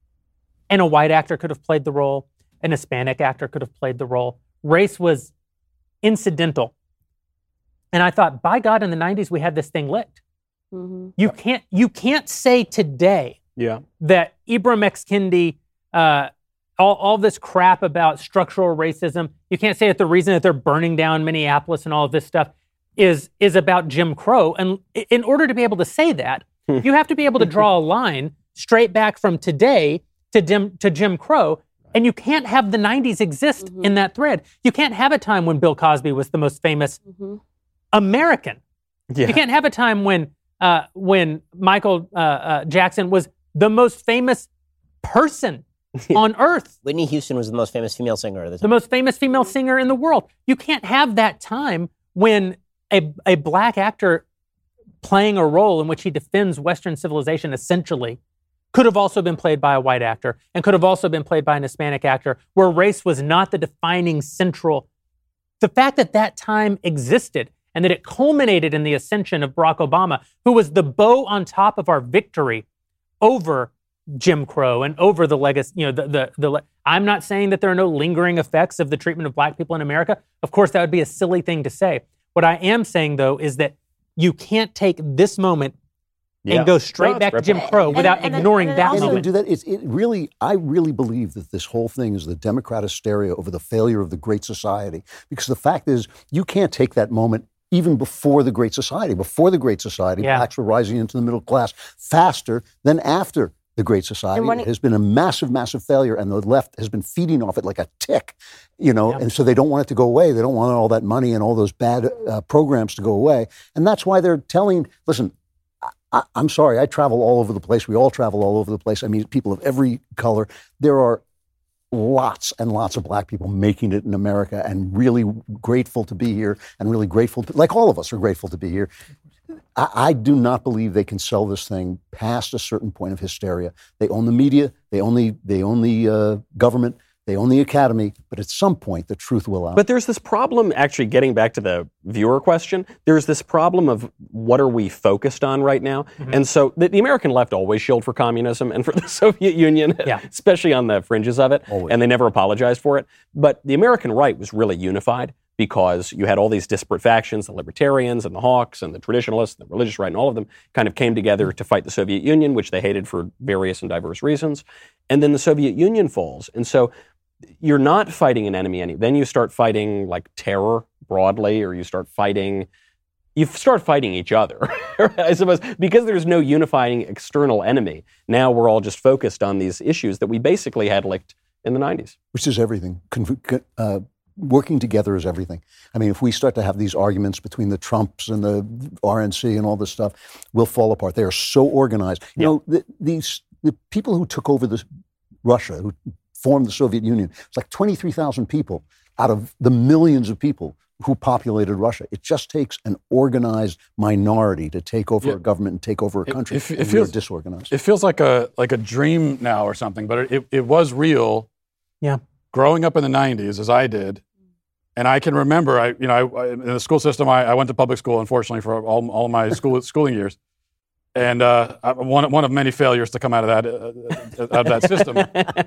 And a white actor could have played the role. An Hispanic actor could have played the role. Race was incidental. And I thought, by God, in the nineties, we had this thing licked. Mm-hmm. You can't you can't say today yeah. that Ibram X. Kendi, uh, all, all this crap about structural racism, you can't say that the reason that they're burning down Minneapolis and all of this stuff is, is about Jim Crow. And in order to be able to say that, you have to be able to draw a line straight back from today to Jim, to Jim Crow. And you can't have the nineties exist mm-hmm. in that thread. You can't have a time when Bill Cosby was the most famous mm-hmm. American. Yeah. You can't have a time when uh, when Michael uh, uh, Jackson was the most famous person on earth. Whitney Houston was the most famous female singer at the time. The most famous female singer in the world. You can't have that time when a, a black actor playing a role in which he defends Western civilization essentially could have also been played by a white actor and could have also been played by an Hispanic actor, where race was not the defining central. The fact that that time existed and that it culminated in the ascension of Barack Obama, who was the bow on top of our victory over Jim Crow and over the legacy, you know, the, the, the, I'm not saying that there are no lingering effects of the treatment of black people in America. Of course, that would be a silly thing to say. What I am saying, though, is that you can't take this moment Yeah. and go straight no, back to Jim Crow without and, and ignoring then, that and moment. do that. It's, it really, I really believe that this whole thing is the Democrat hysteria over the failure of the Great Society. Because the fact is, you can't take that moment even before the Great Society. Before the Great Society, yeah. blacks were rising into the middle class faster than after the Great Society. It has been a massive, massive failure, and the left has been feeding off it like a tick, you know, yeah. and so they don't want it to go away. They don't want all that money and all those bad uh, programs to go away. And that's why they're telling, listen, I, I'm sorry, I travel all over the place. We all travel all over the place. I mean, people of every color. There are lots and lots of black people making it in America and really grateful to be here and really grateful, to, like all of us are grateful to be here. I, I do not believe they can sell this thing past a certain point of hysteria. They own the media, they own the, they own the uh, government, they own the academy, but at some point the truth will out. But there's this problem, actually, getting back to the viewer question, there's this problem of what are we focused on right now? Mm-hmm. And so the, the American left always shielded for communism and for the Soviet Union, yeah. especially on the fringes of it, always. And they never apologized for it. But the American right was really unified because you had all these disparate factions, the libertarians and the hawks and the traditionalists, the religious right, and all of them kind of came together to fight the Soviet Union, which they hated for various and diverse reasons. And then the Soviet Union falls. And so you're not fighting an enemy any. Then you start fighting like terror broadly, or you start fighting, you start fighting each other, I suppose, because there's no unifying external enemy. Now we're all just focused on these issues that we basically had licked in the nineties. Which is everything. Con- uh, working together is everything. I mean, if we start to have these arguments between the Trumps and the R N C and all this stuff, we'll fall apart. They are so organized. You Yeah. know, the, these the people who took over this Russia, who formed the Soviet Union, it's like twenty-three thousand people out of the millions of people who populated Russia. It just takes an organized minority to take over Yeah. a government and take over a country. It, it, it and feels we're disorganized. It feels like a like a dream now or something, but it, it was real. Yeah. Growing up in the nineties, as I did, and I can remember, I you know, I, I, in the school system, I, I went to public school, unfortunately, for all all my school schooling years, and uh, I- one one of many failures to come out of that uh, out of that system.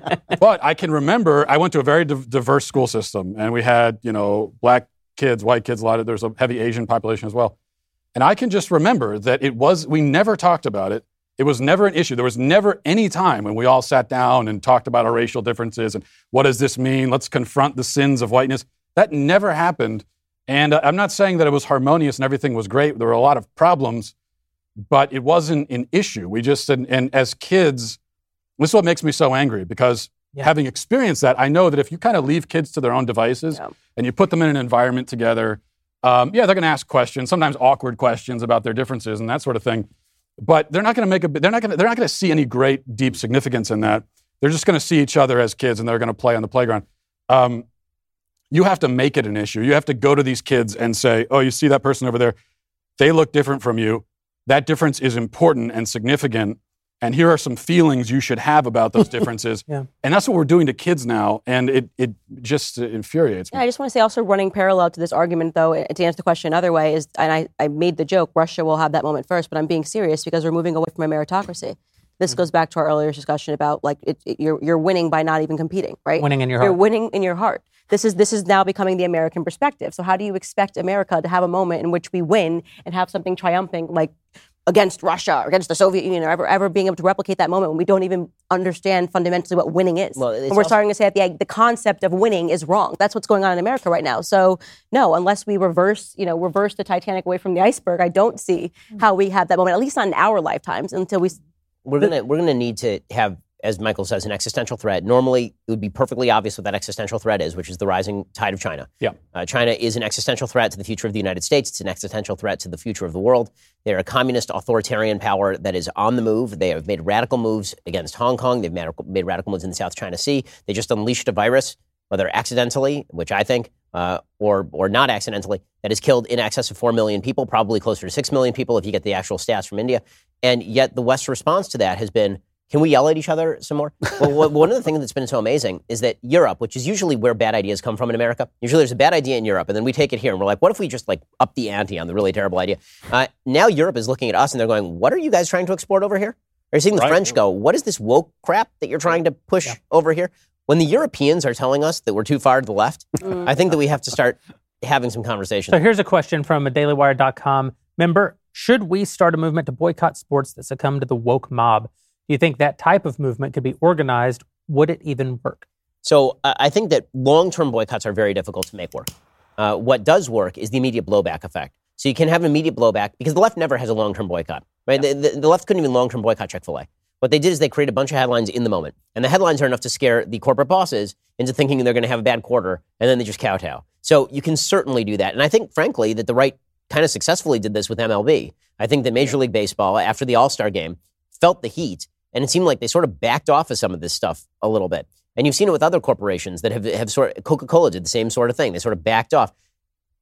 But I can remember, I went to a very div- diverse school system, and we had you know black kids, white kids, a lot of there's a heavy Asian population as well, and I can just remember that it was we never talked about it. It was never an issue. There was never any time when we all sat down and talked about our racial differences and what does this mean? Let's confront the sins of whiteness. That never happened. And uh, I'm not saying that it was harmonious and everything was great. There were a lot of problems, but it wasn't an issue. We just, and, and as kids, this is what makes me so angry because Yeah. having experienced that, I know that if you kind of leave kids to their own devices Yeah. and you put them in an environment together, um, yeah, they're going to ask questions, sometimes awkward questions about their differences and that sort of thing. But they're not going to make a. They're not going. They're not going to see any great, deep significance in that. They're just going to see each other as kids, and they're going to play on the playground. Um, you have to make it an issue. You have to go to these kids and say, "Oh, you see that person over there? They look different from you. That difference is important and significant. And here are some feelings you should have about those differences." Yeah. And that's what we're doing to kids now, and it it just infuriates me. Yeah, I just want to say, also running parallel to this argument, though, to answer the question another way, is, and I, I made the joke, Russia will have that moment first, but I'm being serious because we're moving away from a meritocracy. This Mm-hmm. goes back to our earlier discussion about, like, it, it, you're you're winning by not even competing, right? Winning in your You're heart. winning in your heart. This is this is now becoming the American perspective. So how do you expect America to have a moment in which we win and have something triumphing, like against Russia or against the Soviet Union, or ever, ever being able to replicate that moment when we don't even understand fundamentally what winning is? Well, it's and we're also- starting to say that the, the concept of winning is wrong. That's what's going on in America right now. So no, unless we reverse, you know, reverse the Titanic away from the iceberg, I don't see how we have that moment, at least not in our lifetimes, until we... We're gonna we're gonna need to have, as Michael says, an existential threat. Normally, it would be perfectly obvious what that existential threat is, which is the rising tide of China. Yeah. Uh, China is an existential threat to the future of the United States. It's an existential threat to the future of the world. They're a communist authoritarian power that is on the move. They have made radical moves against Hong Kong. They've made, made radical moves in the South China Sea. They just unleashed a virus, whether accidentally, which I think, uh, or or not accidentally, that has killed in excess of four million people, probably closer to six million people if you get the actual stats from India. And yet the West's response to that has been, can we yell at each other some more? Well, one of the things that's been so amazing is that Europe, which is usually where bad ideas come from in America, usually there's a bad idea in Europe, and then we take it here, and we're like, what if we just like up the ante on the really terrible idea? Uh, now Europe is looking at us, and they're going, what are you guys trying to export over here? Are you seeing the Right. French go, what is this woke crap that you're trying to push Yeah. over here? When the Europeans are telling us that we're too far to the left, I think that we have to start having some conversations. So here's a question from a daily wire dot com member. Should we start a movement to boycott sports that succumb to the woke mob? Do you think that type of movement could be organized? Would it even work? So uh, I think that long-term boycotts are very difficult to make work. Uh, what does work is the immediate blowback effect. So you can have an immediate blowback because the left never has a long-term boycott, right? The, the, the left couldn't even long-term boycott Chick-fil-A. What they did is they created a bunch of headlines in the moment. And the headlines are enough to scare the corporate bosses into thinking they're going to have a bad quarter, and then they just kowtow. So you can certainly do that. And I think, frankly, that the right kind of successfully did this with M L B. I think that Major League Baseball, after the All-Star game, felt the heat, and it seemed like they sort of backed off of some of this stuff a little bit. And you've seen it with other corporations that have, have sort of, Coca-Cola did the same sort of thing. They sort of backed off.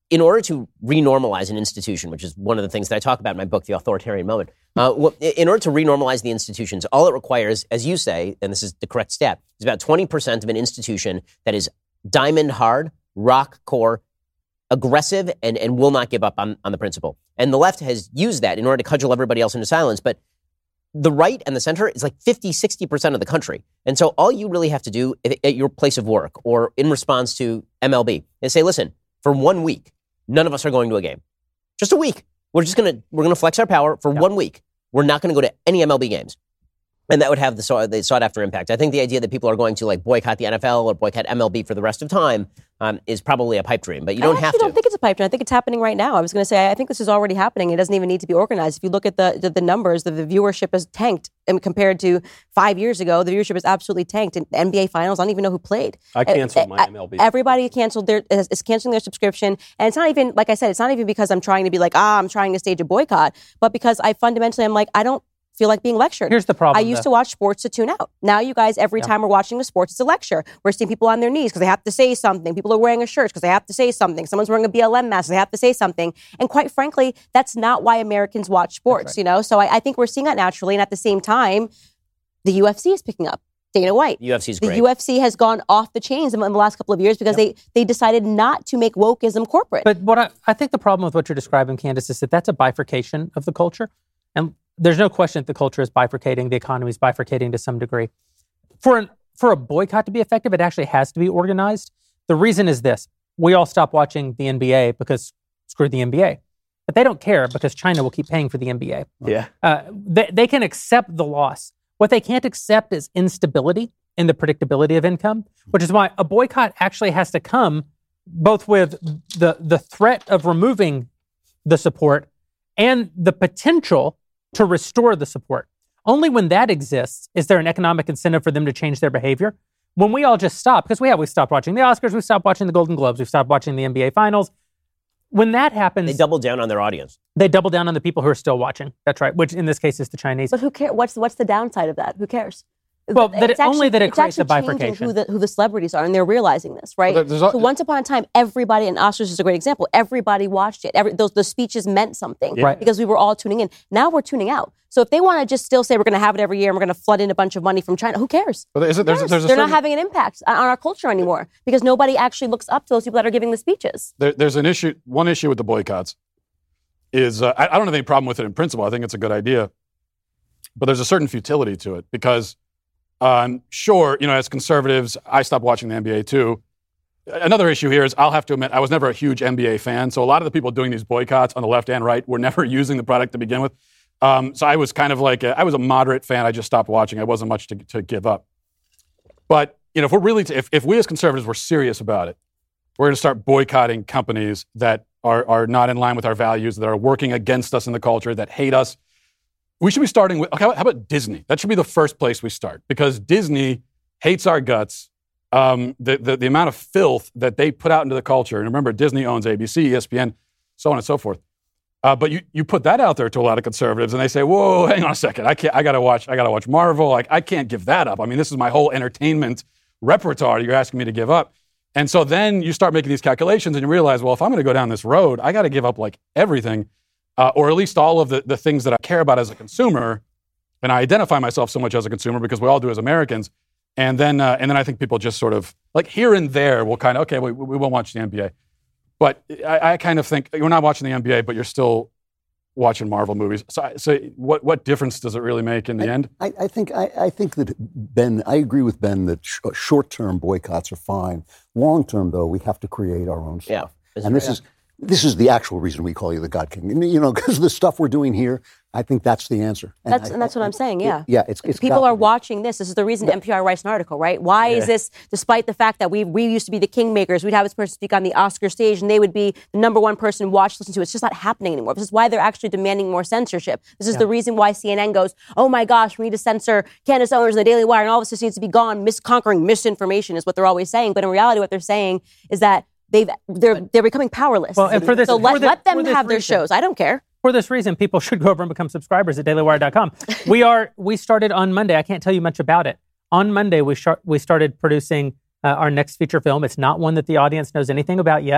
in order to renormalize an institution, which is one of the things that I talk about in my book, The Authoritarian Moment, uh, in order to renormalize the institutions, all it requires, as you say, and this is the correct stat, is about twenty percent of an institution that is diamond hard, rock core, aggressive, and, and will not give up on, on the principle. And the left has used that in order to cudgel everybody else into silence. But the right and the center is like fifty, sixty percent of the country. And so all you really have to do at, at your place of work or in response to M L B is say, listen, for one week, none of us are going to a game. Just a week. We're just going to, we're going to flex our power for yep. one week. We're not going to go to any M L B games. And that would have the, sought, the sought after impact. I think the idea that people are going to like boycott the N F L or boycott M L B for the rest of time um, is probably a pipe dream, but you don't I have to. I don't think it's a pipe dream. I think it's happening right now. I was going to say, I think this is already happening. It doesn't even need to be organized. If you look at the the, the numbers, the, the viewership has tanked. And compared to five years ago, the viewership has absolutely tanked. In N B A Finals, I don't even know who played. I canceled my I, M L B. Everybody canceled their is, is canceling their subscription, and it's not even like I said. It's not even because I'm trying to be like ah, I'm trying to stage a boycott, but because I fundamentally I'm like I don't feel like being lectured. Here's the problem. I used though. to watch sports to tune out. Now you guys, every Yeah. time we're watching the sports, it's a lecture. We're seeing people on their knees because they have to say something. People are wearing a shirt because they have to say something. Someone's wearing a B L M mask. They have to say something. And quite frankly, that's not why Americans watch sports, right. you know? So I, I think we're seeing that naturally. And at the same time, the U F C is picking up. Dana White. U F C is the great. U F C has gone off the chains in, in the last couple of years because Yep. they, they decided not to make wokeism corporate. But what I, I think the problem with what you're describing, Candace, is that that's a bifurcation of the culture. And there's no question that the culture is bifurcating, the economy is bifurcating to some degree. For an, for a boycott to be effective, it actually has to be organized. The reason is this. We all stop watching the N B A because screw the N B A. But they don't care because China will keep paying for the N B A. Yeah. Uh, they, they can accept the loss. What they can't accept is instability in the predictability of income, which is why a boycott actually has to come both with the, the threat of removing the support and the potential to restore the support. Only when that exists is there an economic incentive for them to change their behavior. When we all just stop, because we have, we've stopped watching the Oscars, we've stopped watching the Golden Globes, we've stopped watching the N B A Finals. When that happens, They double down on their audience. they double down on the people who are still watching. That's right, which in this case is the Chinese. But who cares? What's what's the downside of that? Who cares? Well, that It's it- only that it it's creates a actually changing bifurcation. Who the, who the celebrities are, and they're realizing this, right? Well, there- there's al- so once upon a time, everybody, and Oscars is a great example. Everybody watched it. Every, those the speeches meant something, Right. Because we were all tuning in. Now we're tuning out. So if they want to just still say we're going to have it every year and we're going to flood in a bunch of money from China, who cares? But is it, there's, Who cares? there's a They're certain, not having an impact on on our culture anymore because nobody actually looks up to those people that are giving the speeches. there, there's an issue. One issue with the boycotts is uh, I, I don't have any problem with it in principle. I think it's a good idea, but there's a certain futility to it because, um, sure, you know, as conservatives, I stopped watching the N B A too. Another issue here is I'll have to admit I was never a huge N B A fan, so a lot of the people doing these boycotts on the left and right were never using the product to begin with. Um, so I was kind of like a, I was a moderate fan. I just stopped watching. I wasn't much to, to give up. But you know, if we're really to, if if we as conservatives were serious about it, we're going to start boycotting companies that are are not in line with our values, that are working against us in the culture, that hate us. We should be starting with, okay, how about Disney? That should be the first place we start because Disney hates our guts. Um, the, the, the amount of filth that they put out into the culture, and remember, Disney owns A B C, E S P N, so on and so forth. Uh, but you, you put that out there to a lot of conservatives, and they say, "Whoa, hang on a second, I can't. I gotta watch. I gotta watch Marvel. Like, I can't give that up. I mean, this is my whole entertainment repertoire. You're asking me to give up." And so then you start making these calculations, and you realize, well, if I'm going to go down this road, I got to give up like everything, uh, or at least all of the, the things that I care about as a consumer. And I identify myself so much as a consumer because we all do as Americans. And then, uh, and then I think people just sort of like here and there will kind of okay, we, we won't watch the N B A. But I, I kind of think you're not watching the N B A, but you're still watching Marvel movies. So, so what what difference does it really make in the I, end? I, I think I, I think that Ben, I agree with Ben that sh- short-term boycotts are fine. Long-term, though, we have to create our own stuff. Yeah, and this right. is this is the actual reason we call you the God King. You know, because the stuff we're doing here, I think that's the answer. And That's I- and that's what I'm saying. Yeah, it- yeah, it's, it's people got are to be. watching this. This is the reason N P R writes an article, right? Why is this, despite the fact that we we used to be the kingmakers, we'd have this person speak on the Oscar stage, and they would be the number one person watched, listen to. It's just not happening anymore. This is why they're actually demanding more censorship. This is the reason why C N N goes, "Oh my gosh, we need to censor Candace Owens and the Daily Wire, and all this just needs to be gone." Misconquering misinformation is what they're always saying, but in reality, what they're saying is that they've they're they're becoming powerless. Well, and for this- so let, for the- let them for this have their reason- shows. I don't care. For this reason, people should go over and become subscribers at daily wire dot com. We are we started on Monday. I can't tell you much about it. On Monday, we start we started producing uh, our next feature film. It's not one that the audience knows anything about yet.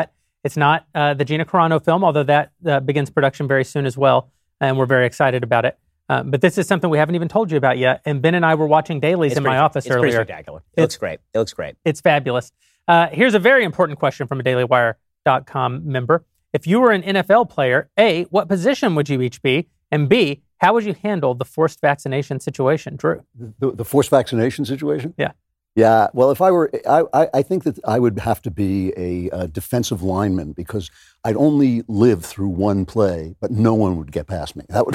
It's not uh, the Gina Carano film, although that uh, begins production very soon as well, and we're very excited about it. Uh, but this is something we haven't even told you about yet. And Ben and I were watching dailies It's in my pretty- office it's earlier. pretty spectacular. It looks great. It looks great. It's fabulous. Uh, here's a very important question from a daily wire dot com member. If you were an N F L player, A, what position would you each be? And B, how would you handle the forced vaccination situation? Drew? The, the forced vaccination situation? Yeah. Yeah. Well, if I were, I, I, I think that I would have to be a, a defensive lineman because I'd only live through one play, but no one would get past me. That would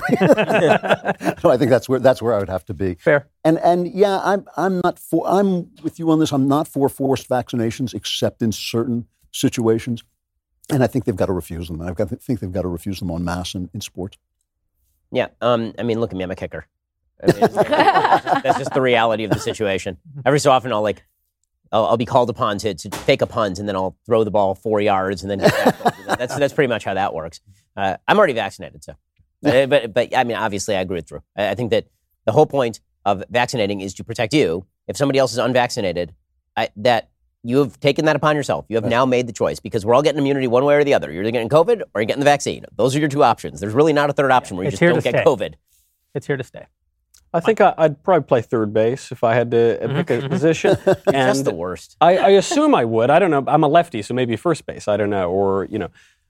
be. So I think that's where that's where I would have to be. Fair. And and yeah, I'm I'm not for. I'm with you on this. I'm not for forced vaccinations except in certain situations, and I think they've got to refuse them. I think they've got to refuse them en masse in, in sports. Yeah. Um, I mean, look at me. I'm a kicker. I mean, it's- that's, just, that's just the reality of the situation. Every so often, I'll like, I'll, I'll be called upon to, to fake a punt, and then I'll throw the ball four yards, and then that's that's pretty much how that works. Uh, I'm already vaccinated, so. But, but but I mean, obviously, I agree with Drew. I, I think that the whole point of vaccinating is to protect you. If somebody else is unvaccinated, I, that you have taken that upon yourself. You have now made the choice because we're all getting immunity one way or the other. You're either getting COVID or you're getting the vaccine. Those are your two options. There's really not a third option where you It's just here don't to get stay. COVID. It's here to stay. I think I, I'd probably play third base if I had to uh, pick a position. That's And the worst. I, I assume I would. I don't know. I'm a lefty, so maybe first base. I don't know. Or, you know,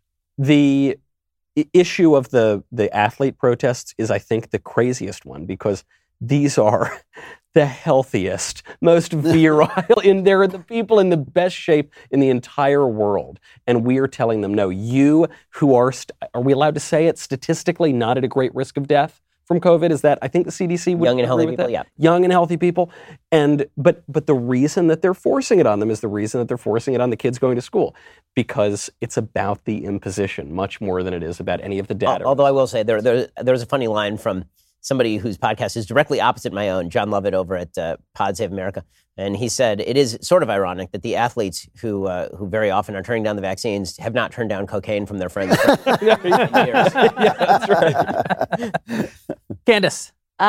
the i- issue of the, the athlete protests is, I think, the craziest one because these are the healthiest, most virile, and they're the people in the best shape in the entire world. And we are telling them, no, you who are, st- are we allowed to say it, statistically not at a great risk of death from COVID? Is that, I think the C D C would Young and agree healthy with people, that. yeah. Young and healthy people. And but but the reason that they're forcing it on them is the reason that they're forcing it on the kids going to school, because it's about the imposition much more than it is about any of the data. Al- Although I will say there, there there's a funny line from somebody whose podcast is directly opposite my own, John Lovett over at uh, Pod Save America, and he said it is sort of ironic that the athletes who uh, who very often are turning down the vaccines have not turned down cocaine from their friends for years. Yeah, that's right. Candace?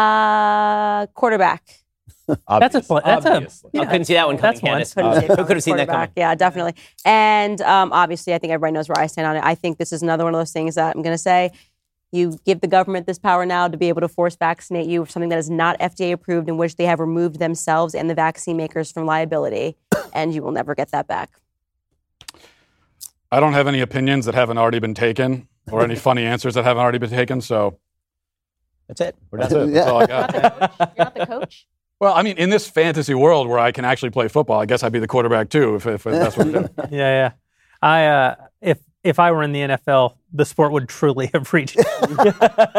Uh, quarterback. That's a pl- that's a Obviously. I couldn't see that one coming, That's one. Candace. Couldn't see it Who coming. could have seen that coming? Quarterback, yeah, definitely. And um, obviously, I think everybody knows where I stand on it. I think this is another one of those things that I'm going to say. You give the government this power now to be able to force vaccinate you for something that is not F D A approved, in which they have removed themselves and the vaccine makers from liability, and you will never get that back. I don't have any opinions that haven't already been taken or any funny answers that haven't already been taken. So That's it. We're that's done. it. That's all I got. You're not the coach? Well, I mean, in this fantasy world where I can actually play football, I guess I'd be the quarterback too, if, if that's what we do. Yeah, yeah. I uh, if if I were in the N F L, the sport would truly have reached new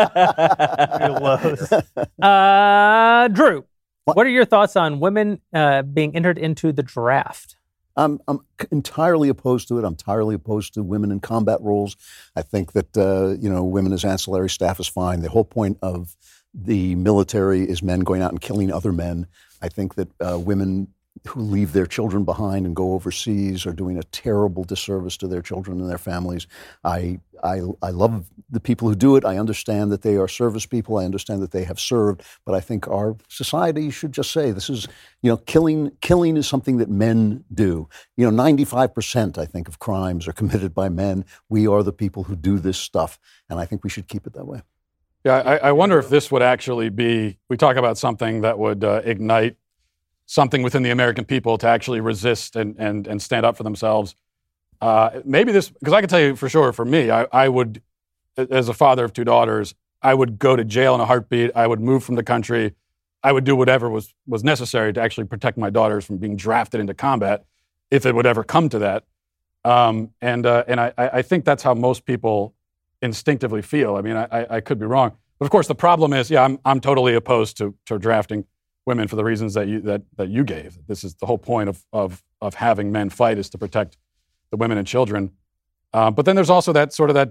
lows. Uh, Drew, what? what are your thoughts on women uh, being entered into the draft? I'm, I'm entirely opposed to it. I'm entirely opposed to women in combat roles. I think that, uh, you know, women as ancillary staff is fine. The whole point of the military is men going out and killing other men. I think that uh, women who leave their children behind and go overseas are doing a terrible disservice to their children and their families. I, I, I love the people who do it. I understand that they are service people. I understand that they have served. But I think our society should just say this is, you know, killing killing is something that men do. You know, ninety-five percent, I think, of crimes are committed by men. We are the people who do this stuff. And I think we should keep it that way. Yeah, I, I wonder if this would actually be, we talk about something that would uh, ignite something within the American people to actually resist and, and, and stand up for themselves. Uh, maybe this, because I can tell you for sure, for me, I, I would, as a father of two daughters, I would go to jail in a heartbeat. I would move from the country. I would do whatever was, was necessary to actually protect my daughters from being drafted into combat, if it would ever come to that. Um, and uh, and I, I think that's how most people instinctively feel. I mean, I, I could be wrong. But of course, the problem is, yeah, I'm, I'm totally opposed to, to drafting women for the reasons that you that, that you gave. This is the whole point of of of having men fight, is to protect the women and children. Uh, but then there's also that sort of that.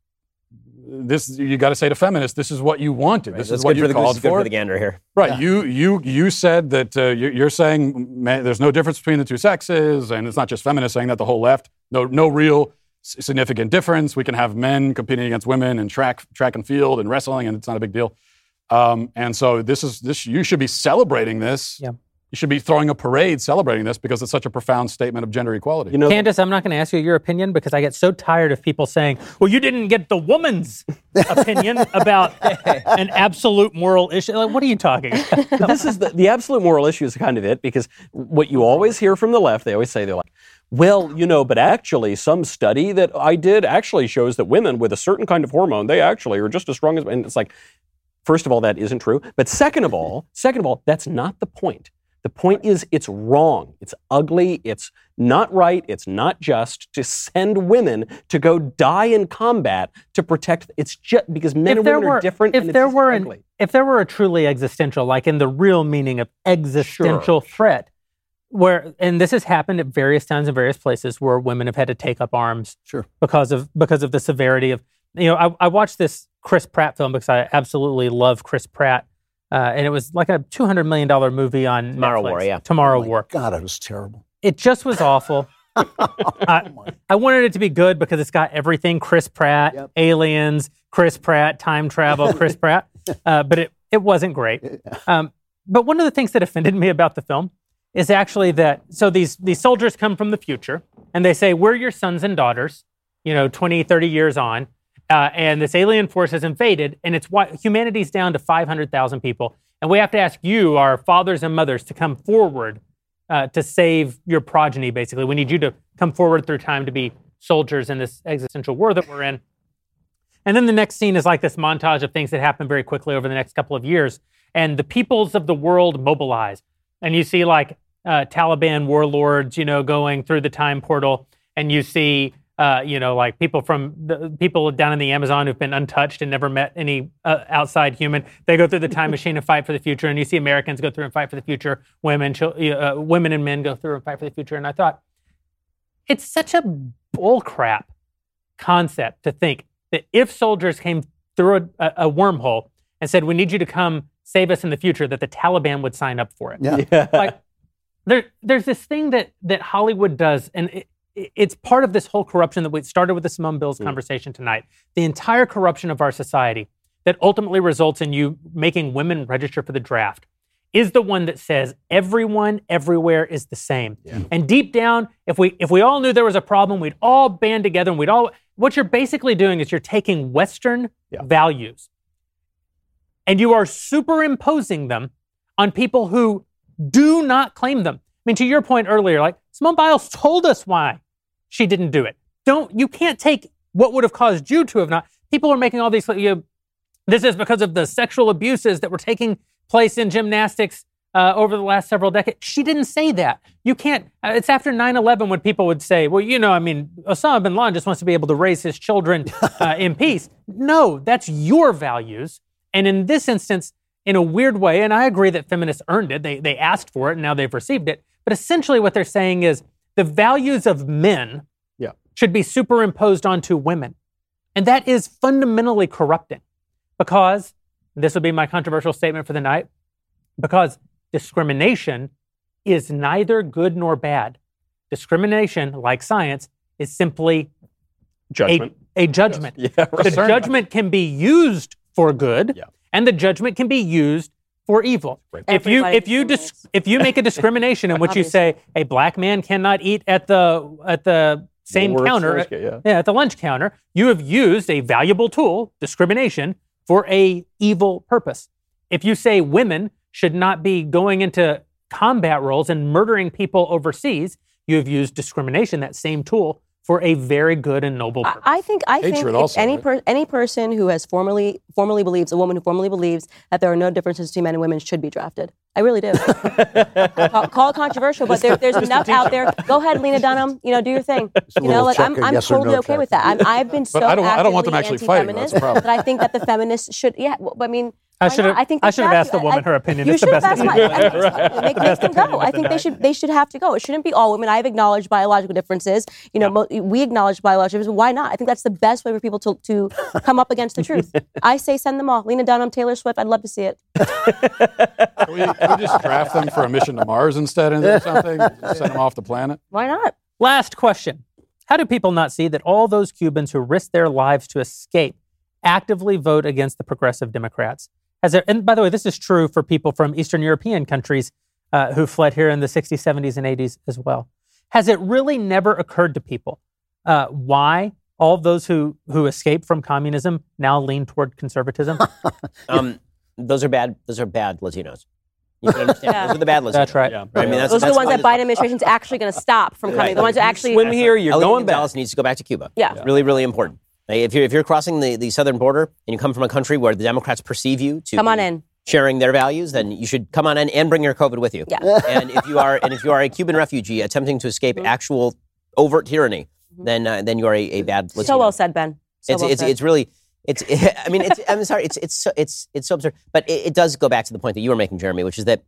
This you got to say to feminists, this is what you wanted. Right. This That's is what good you for the, called this is good for. for the gander here. Right. Yeah. You you you said that uh, you're, you're saying man, there's no difference between the two sexes, and it's not just feminists saying that. The whole left, no no real s- significant difference. We can have men competing against women in track track and field and wrestling, and it's not a big deal. Um, and so this is this. You should be celebrating this. Yeah. you should be throwing a parade celebrating this because it's such a profound statement of gender equality. You know, Candace, I'm not going to ask you your opinion because I get so tired of people saying, well, you didn't get the woman's opinion about an absolute moral issue. Like, what are you talking about? this is the, the absolute moral issue is kind of it, because what you always hear from the left, they always say, they're like, well, you know, but actually some study that I did actually shows that women with a certain kind of hormone, they actually are just as strong as, and it's like, first of all, that isn't true. But second of all, second of all, that's not the point. The point is it's wrong. It's ugly. It's not right. It's not just to send women to go die in combat to protect. It's just because men and women were, are different. If and it's there just were ugly. an, if there were a truly existential, like in the real meaning of existential Sure. threat, where and this has happened at various times in various places where women have had to take up arms Sure. because of because of the severity of you know I, I watched this Chris Pratt film because I absolutely love Chris Pratt. Uh, and it was like a two hundred million dollars movie on Tomorrow Netflix. War, yeah. Tomorrow Oh my War. God, it was terrible. It just was awful. I, I wanted it to be good because it's got everything Chris Pratt, Yep. aliens, Chris Pratt, time travel, Chris Pratt. Uh, but it, it wasn't great. Um, but one of the things that offended me about the film is actually that, so these, these soldiers come from the future and they say, we're your sons and daughters, you know, twenty, thirty years on. Uh, and this alien force has invaded, and it's why humanity's down to five hundred thousand people. And we have to ask you, our fathers and mothers, to come forward uh, to save your progeny, basically. We need you to come forward through time to be soldiers in this existential war that we're in. And then the next scene is like this montage of things that happen very quickly over the next couple of years. And the peoples of the world mobilize. And you see like uh, Taliban warlords, you know, going through the time portal. And you see... Uh, you know, like people from the people down in the Amazon who've been untouched and never met any uh, outside human. They go through the time machine and fight for the future. And you see Americans go through and fight for the future. Women, uh, women and men go through and fight for the future. And I thought, it's such a bullcrap concept to think that if soldiers came through a, a wormhole and said, we need you to come save us in the future, that the Taliban would sign up for it. Yeah. Yeah. Like, there, there's this thing that that Hollywood does, and it, it's part of this whole corruption that we started with the Simone Biles Mm. conversation tonight. The entire corruption of our society that ultimately results in you making women register for the draft is the one that says everyone everywhere is the same. Yeah. And deep down, if we if we all knew there was a problem, we'd all band together and we'd all, what you're basically doing is you're taking Western Yeah. values and you are superimposing them on people who do not claim them. I mean, to your point earlier, like Simone Biles told us why she didn't do it. Don't, you can't take what would have caused you to have not. People are making all these, you know, this is because of the sexual abuses that were taking place in gymnastics uh, over the last several decades. She didn't say that. You can't, uh, it's after nine eleven when people would say, well, you know, I mean, Osama bin Laden just wants to be able to raise his children uh, in peace. No, that's your values. And in this instance, in a weird way, and I agree that feminists earned it, they, they asked for it and now they've received it. But essentially what they're saying is the values of men Yeah. should be superimposed onto women. And that is fundamentally corrupting because, this would be my controversial statement for the night, because discrimination is neither good nor bad. Discrimination, like science, is simply Judgment. a, a judgment. Yeah, right. The judgment can be used for good, Yeah. and the judgment can be used for evil. Right. If you Everybody if you dis- discriminates. if you make a discrimination in which you say a black man cannot eat at the at the same Woolworths, counter, okay, yeah. yeah, at the lunch counter, you have used a valuable tool, discrimination, for a evil purpose. If you say women should not be going into combat roles and murdering people overseas, you have used discrimination, that same tool, for a very good and noble purpose. I think I think Hatred if also, any right? per, any person who has formally formally believes, a woman who formally believes that there are no differences between men and women should be drafted. I really do. call, call it controversial, but there, there's enough out there. Go ahead, Lena Dunham. You know, do your thing. You know, little like I'm, check, a I'm yes or totally no okay check. with that. I'm, I've been so I don't- I don't want them actively actually fighting, that's anti-feminist the problem. that I think that the feminists should. Yeah, well, I mean. I why should not? have- think I they should have should asked the I- woman I- her opinion. You It's the should have best asked my. opinion. I mean, Right. make, make them opinion go. of I the think they night. should. They should have to go. It shouldn't be all women. I've acknowledged biological differences. You know, mo- we acknowledge biological differences. Why not? I think that's the best way for people to to come up against the truth. I say send them all. Lena Dunham, Taylor Swift. I'd love to see it. Can we, can we just draft them for a mission to Mars instead or something? Just send them off the planet? Why not? Last question. How do people not see that all those Cubans who risked their lives to escape actively vote against the progressive Democrats? Has there, and by the way, this is true for people from Eastern European countries uh, who fled here in the sixties, seventies, and eighties as well. Has it really never occurred to people uh, why all of those who, who escaped from communism now lean toward conservatism? um, those are bad. Those are bad Latinos. You can understand. Yeah. Those are the bad Latinos. That's right. Yeah. Right? I mean, that's, Those are that's the ones fine that as- Biden administration is actually going to stop from coming. Right. The ones that actually Swim here, you're Eliot going back. Gonzalez needs to go back to Cuba. Yeah. It's really, really important. Like, If you're if you're crossing the, the southern border and you come from a country where the Democrats perceive you to come on be in. sharing their values, then you should come on in and bring your COVID with you. Yeah. And if you are and if you are a Cuban refugee attempting to escape Mm-hmm. actual overt tyranny, then uh, then you are a, a bad Latino. So well said, Ben. So it's well it's said. it's really it's I mean it's I'm sorry it's it's so, it's it's so absurd, but it, it does go back to the point that you were making, Jeremy, which is that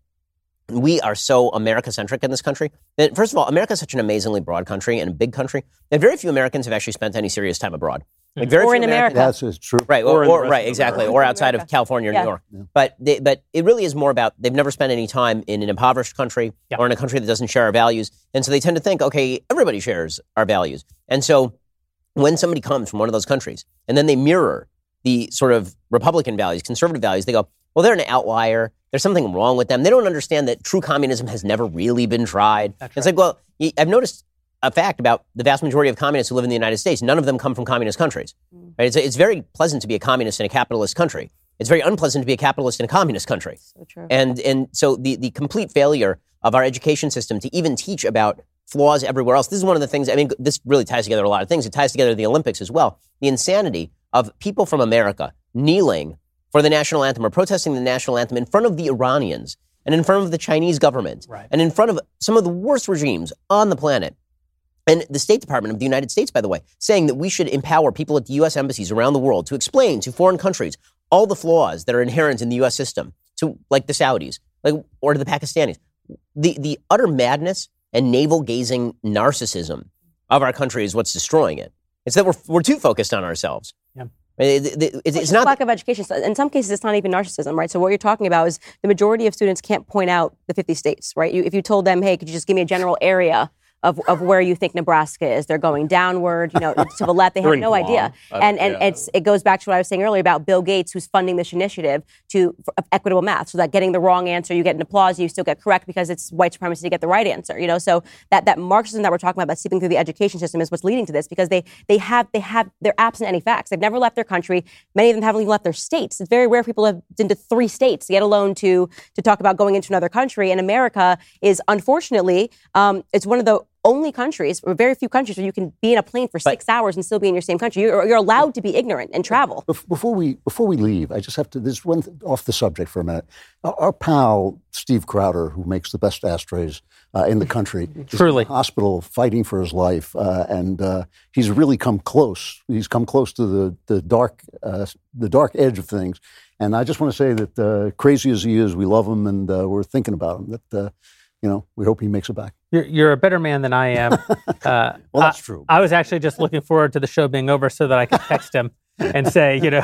we are so America-centric in this country that, first of all, America is such an amazingly broad country and a big country that very few Americans have actually spent any serious time abroad. Like very Or few in Americans- America. That's it's true. Right, Or or, in the or- rest right, of exactly, America. or outside of America. California or Yeah. New York. But they, but it really is more about they've never spent any time in an impoverished country Yeah. or in a country that doesn't share our values, and so they tend to think, okay, everybody shares our values, and so when somebody comes from one of those countries and then they mirror the sort of Republican values, conservative values, they go, well, they're an outlier. There's something wrong with them. They don't understand that true communism has never really been tried. That's It's right. like, well, y- I've noticed a fact about the vast majority of communists who live in the United States. None of them come from communist countries. Right? It's, it's very pleasant to be a communist in a capitalist country. It's very unpleasant to be a capitalist in a communist country. So true. And and so the, the complete failure of our education system to even teach about flaws everywhere else. This is one of the things, I mean, this really ties together a lot of things. It ties together the Olympics as well. The insanity of people from America kneeling for the national anthem or protesting the national anthem in front of the Iranians and in front of the Chinese government Right. and in front of some of the worst regimes on the planet. And the State Department of the United States, by the way, saying that we should empower people at the U S embassies around the world to explain to foreign countries all the flaws that are inherent in the U S system, to like the Saudis, like or to the Pakistanis. The the utter madness and navel-gazing narcissism of our country is what's destroying it. It's that we're we're too focused on ourselves. Yeah. It- it- it- it's It's not lack of education. So in some cases, it's not even narcissism, right? So what you're talking about is the majority of students can't point out the fifty states, right? You, if you told them, hey, could you just give me a general area of, of where you think Nebraska is? They're going downward, you know, to the left. They They're have in no Guam. idea. Uh, And and yeah. it's it goes back to what I was saying earlier about Bill Gates, who's funding this initiative to for equitable math, so that getting the wrong answer, you get an applause, you still get correct because it's white supremacy to get the right answer. You know, so that that Marxism that we're talking about, that's seeping through the education system, is what's leading to this because they they have they have they're absent any facts. They've never left their country. Many of them haven't even left their states. It's very rare people have been to three states, yet alone to to talk about going into another country. And America is unfortunately um, it's one of the only countries, or very few countries, where you can be in a plane for six hours and still be in your same country. You're, you're allowed to be ignorant and travel. Bef- Before we before we leave, I just have to. There's one th- off the subject for a minute. Our, our pal Steve Crowder, who makes the best ashtrays uh, in the country, is Truly. in the hospital fighting for his life, uh, and uh, he's really come close. He's come close to the the dark uh, the dark edge of things. And I just want to say that uh, crazy as he is, we love him and uh, we're thinking about him. That uh, you know, we hope he makes it back. You're, you're a better man than I am. Uh, Well, that's I- true. I was actually just looking forward to the show being over so that I could text him and say, you know,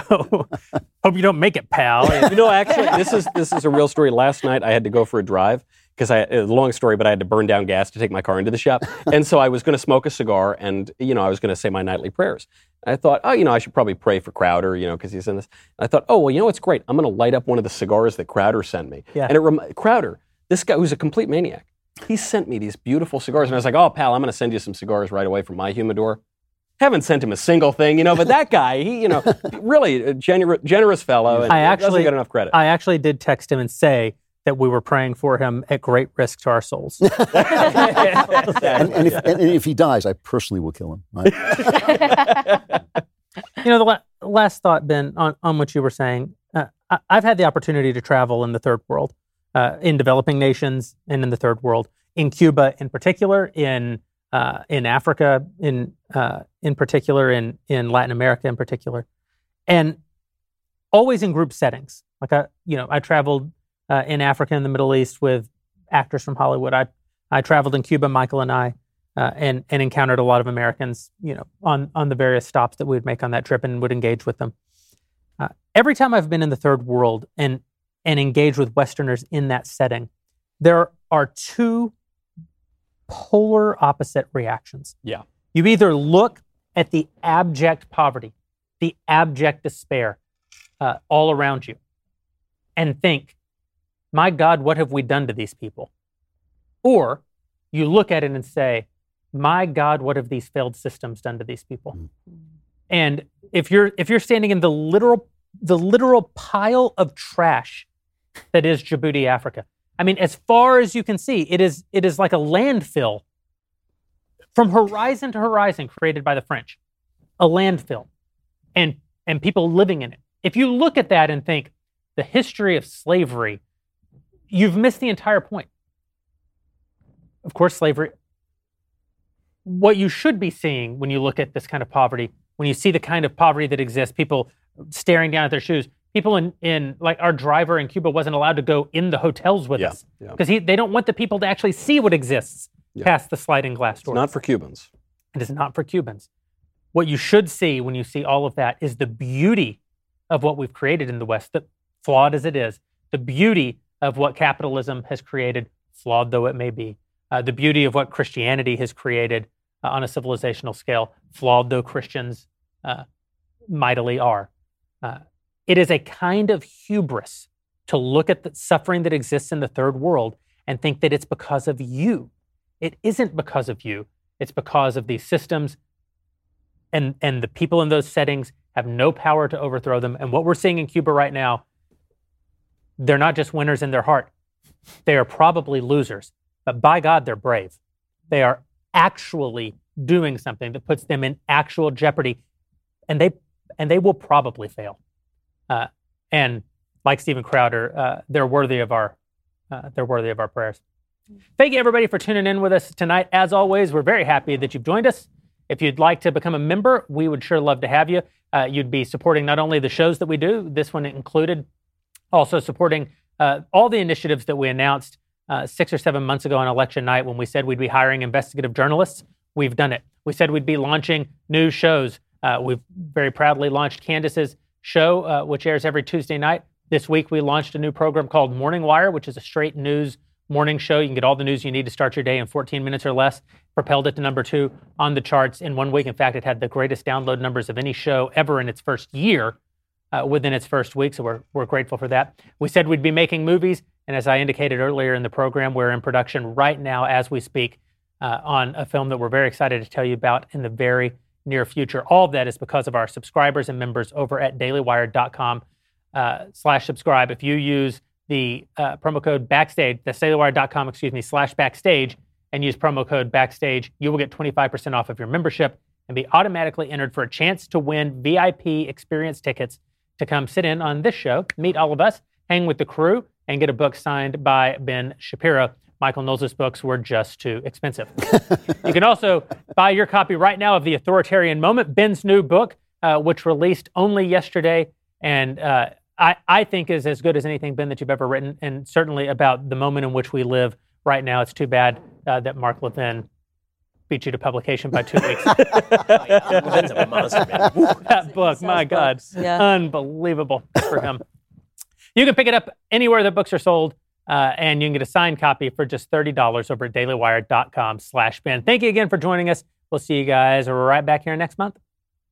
hope you don't make it, pal. You know, actually, this is this is a real story. Last night, I had to go for a drive because I a long story, but I had to burn down gas to take my car into the shop, and so I was going to smoke a cigar, and you know, I was going to say my nightly prayers. I thought, oh, you know, I should probably pray for Crowder, you know, because he's in this. And I thought, oh, well, you know what's great? I'm going to light up one of the cigars that Crowder sent me, Yeah. and it rem- Crowder, this guy who's a complete maniac, he sent me these beautiful cigars, and I was like, oh, pal, I'm going to send you some cigars right away from my humidor. Haven't sent him a single thing, you know, but that guy, he, you know, really a gener- generous fellow, and I doesn't actually get enough credit. I actually did text him and say that we were praying for him at great risk to our souls. And, and, if, and, and if he dies, I personally will kill him. Right? You know, the la- last thought, Ben, on, on what you were saying, uh, I- I've had the opportunity to travel in the third world, uh, in developing nations and in the third world, in Cuba in particular, in uh, in Africa in uh, in particular, in in Latin America in particular, and always in group settings. Like I, you know, I traveled uh, in Africa and the Middle East with actors from Hollywood. I I traveled in Cuba, Michael and I. Uh, and and encountered a lot of Americans, you know, on on the various stops that we would make on that trip, and would engage with them. Uh, every time I've been in the third world and and engaged with Westerners in that setting, there are two polar opposite reactions. Yeah. You either look at the abject poverty, the abject despair, uh, all around you, and think, "My God, what have we done to these people?" Or you look at it and say, my God, what have these failed systems done to these people? Mm-hmm. And if you're if you're standing in the literal the literal pile of trash that is Djibouti, Africa, I mean, as far as you can see, it is it is like a landfill from horizon to horizon created by the French, a landfill, and and people living in it. If you look at that and think the history of slavery, you've missed the entire point. Of course, slavery. What you should be seeing when you look at this kind of poverty, when you see the kind of poverty that exists, people staring down at their shoes, people in, in like our driver in Cuba wasn't allowed to go in the hotels with yeah, us because yeah. they don't want the people to actually see what exists yeah. past the sliding glass door. It's not for Cubans. It is not for Cubans. What you should see when you see all of that is the beauty of what we've created in the West, that flawed as it is, the beauty of what capitalism has created, flawed though it may be. Uh, the beauty of what Christianity has created uh, on a civilizational scale, flawed though Christians uh, mightily are. Uh, it is a kind of hubris to look at the suffering that exists in the third world and think that it's because of you. It isn't because of you. It's because of these systems, and, and the people in those settings have no power to overthrow them. And what we're seeing in Cuba right now, they're not just winners in their heart. They are probably losers. But by God, they're brave. They are actually doing something that puts them in actual jeopardy, and they and they will probably fail. Uh, and like Steven Crowder, uh, they're worthy of our uh, they're worthy of our prayers. Thank you, everybody, for tuning in with us tonight. As always, we're very happy that you've joined us. If you'd like to become a member, we would sure love to have you. Uh, you'd be supporting not only the shows that we do, this one included, also supporting uh, all the initiatives that we announced Uh, six or seven months ago on election night when we said we'd be hiring investigative journalists. We've done it. We said we'd be launching new shows. Uh, we've very proudly launched Candace's show, uh, which airs every Tuesday night. This week, we launched a new program called Morning Wire, which is a straight news morning show. You can get all the news you need to start your day in fourteen minutes or less. Propelled it to number two on the charts in one week. In fact, it had the greatest download numbers of any show ever in its first year uh, within its first week. So we're, we're grateful for that. We said we'd be making movies. And as I indicated earlier in the program, we're in production right now as we speak uh, on a film that we're very excited to tell you about in the very near future. All of that is because of our subscribers and members over at dailywire.com uh, slash subscribe. If you use the uh, promo code Backstage, that's dailywire.com, excuse me, slash Backstage, and use promo code Backstage, you will get twenty-five percent off of your membership and be automatically entered for a chance to win V I P experience tickets to come sit in on this show, meet all of us, hang with the crew, and get a book signed by Ben Shapiro. Michael Knowles' books were just too expensive. You can also buy your copy right now of The Authoritarian Moment, Ben's new book, uh, which released only yesterday, and uh, I, I think is as good as anything, Ben, that you've ever written, and certainly about the moment in which we live right now. It's too bad uh, that Mark Levin beat you to publication by two weeks. Levin's a monster, man. That book, my God, Yeah. unbelievable for him. You can pick it up anywhere that books are sold, uh, and you can get a signed copy for just thirty dollars over at dailywire.com slash Ben. Thank you again for joining us. We'll see you guys right back here next month.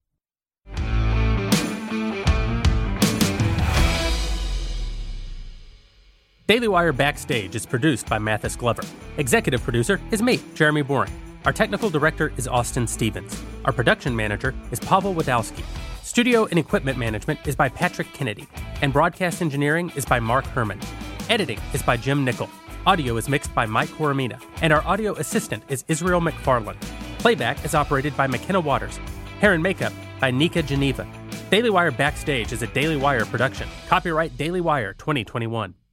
Daily Wire Backstage is produced by Mathis Glover. Executive producer is me, Jeremy Boring. Our technical director is Austin Stevens. Our production manager is Pavel Wadowski. Studio and equipment management is by Patrick Kennedy, and broadcast engineering is by Mark Herman. Editing is by Jim Nickel. Audio is mixed by Mike Coromina, and our audio assistant is Israel McFarland. Playback is operated by McKenna Waters. Hair and makeup by Nika Geneva. Daily Wire Backstage is a Daily Wire production. Copyright Daily Wire twenty twenty-one.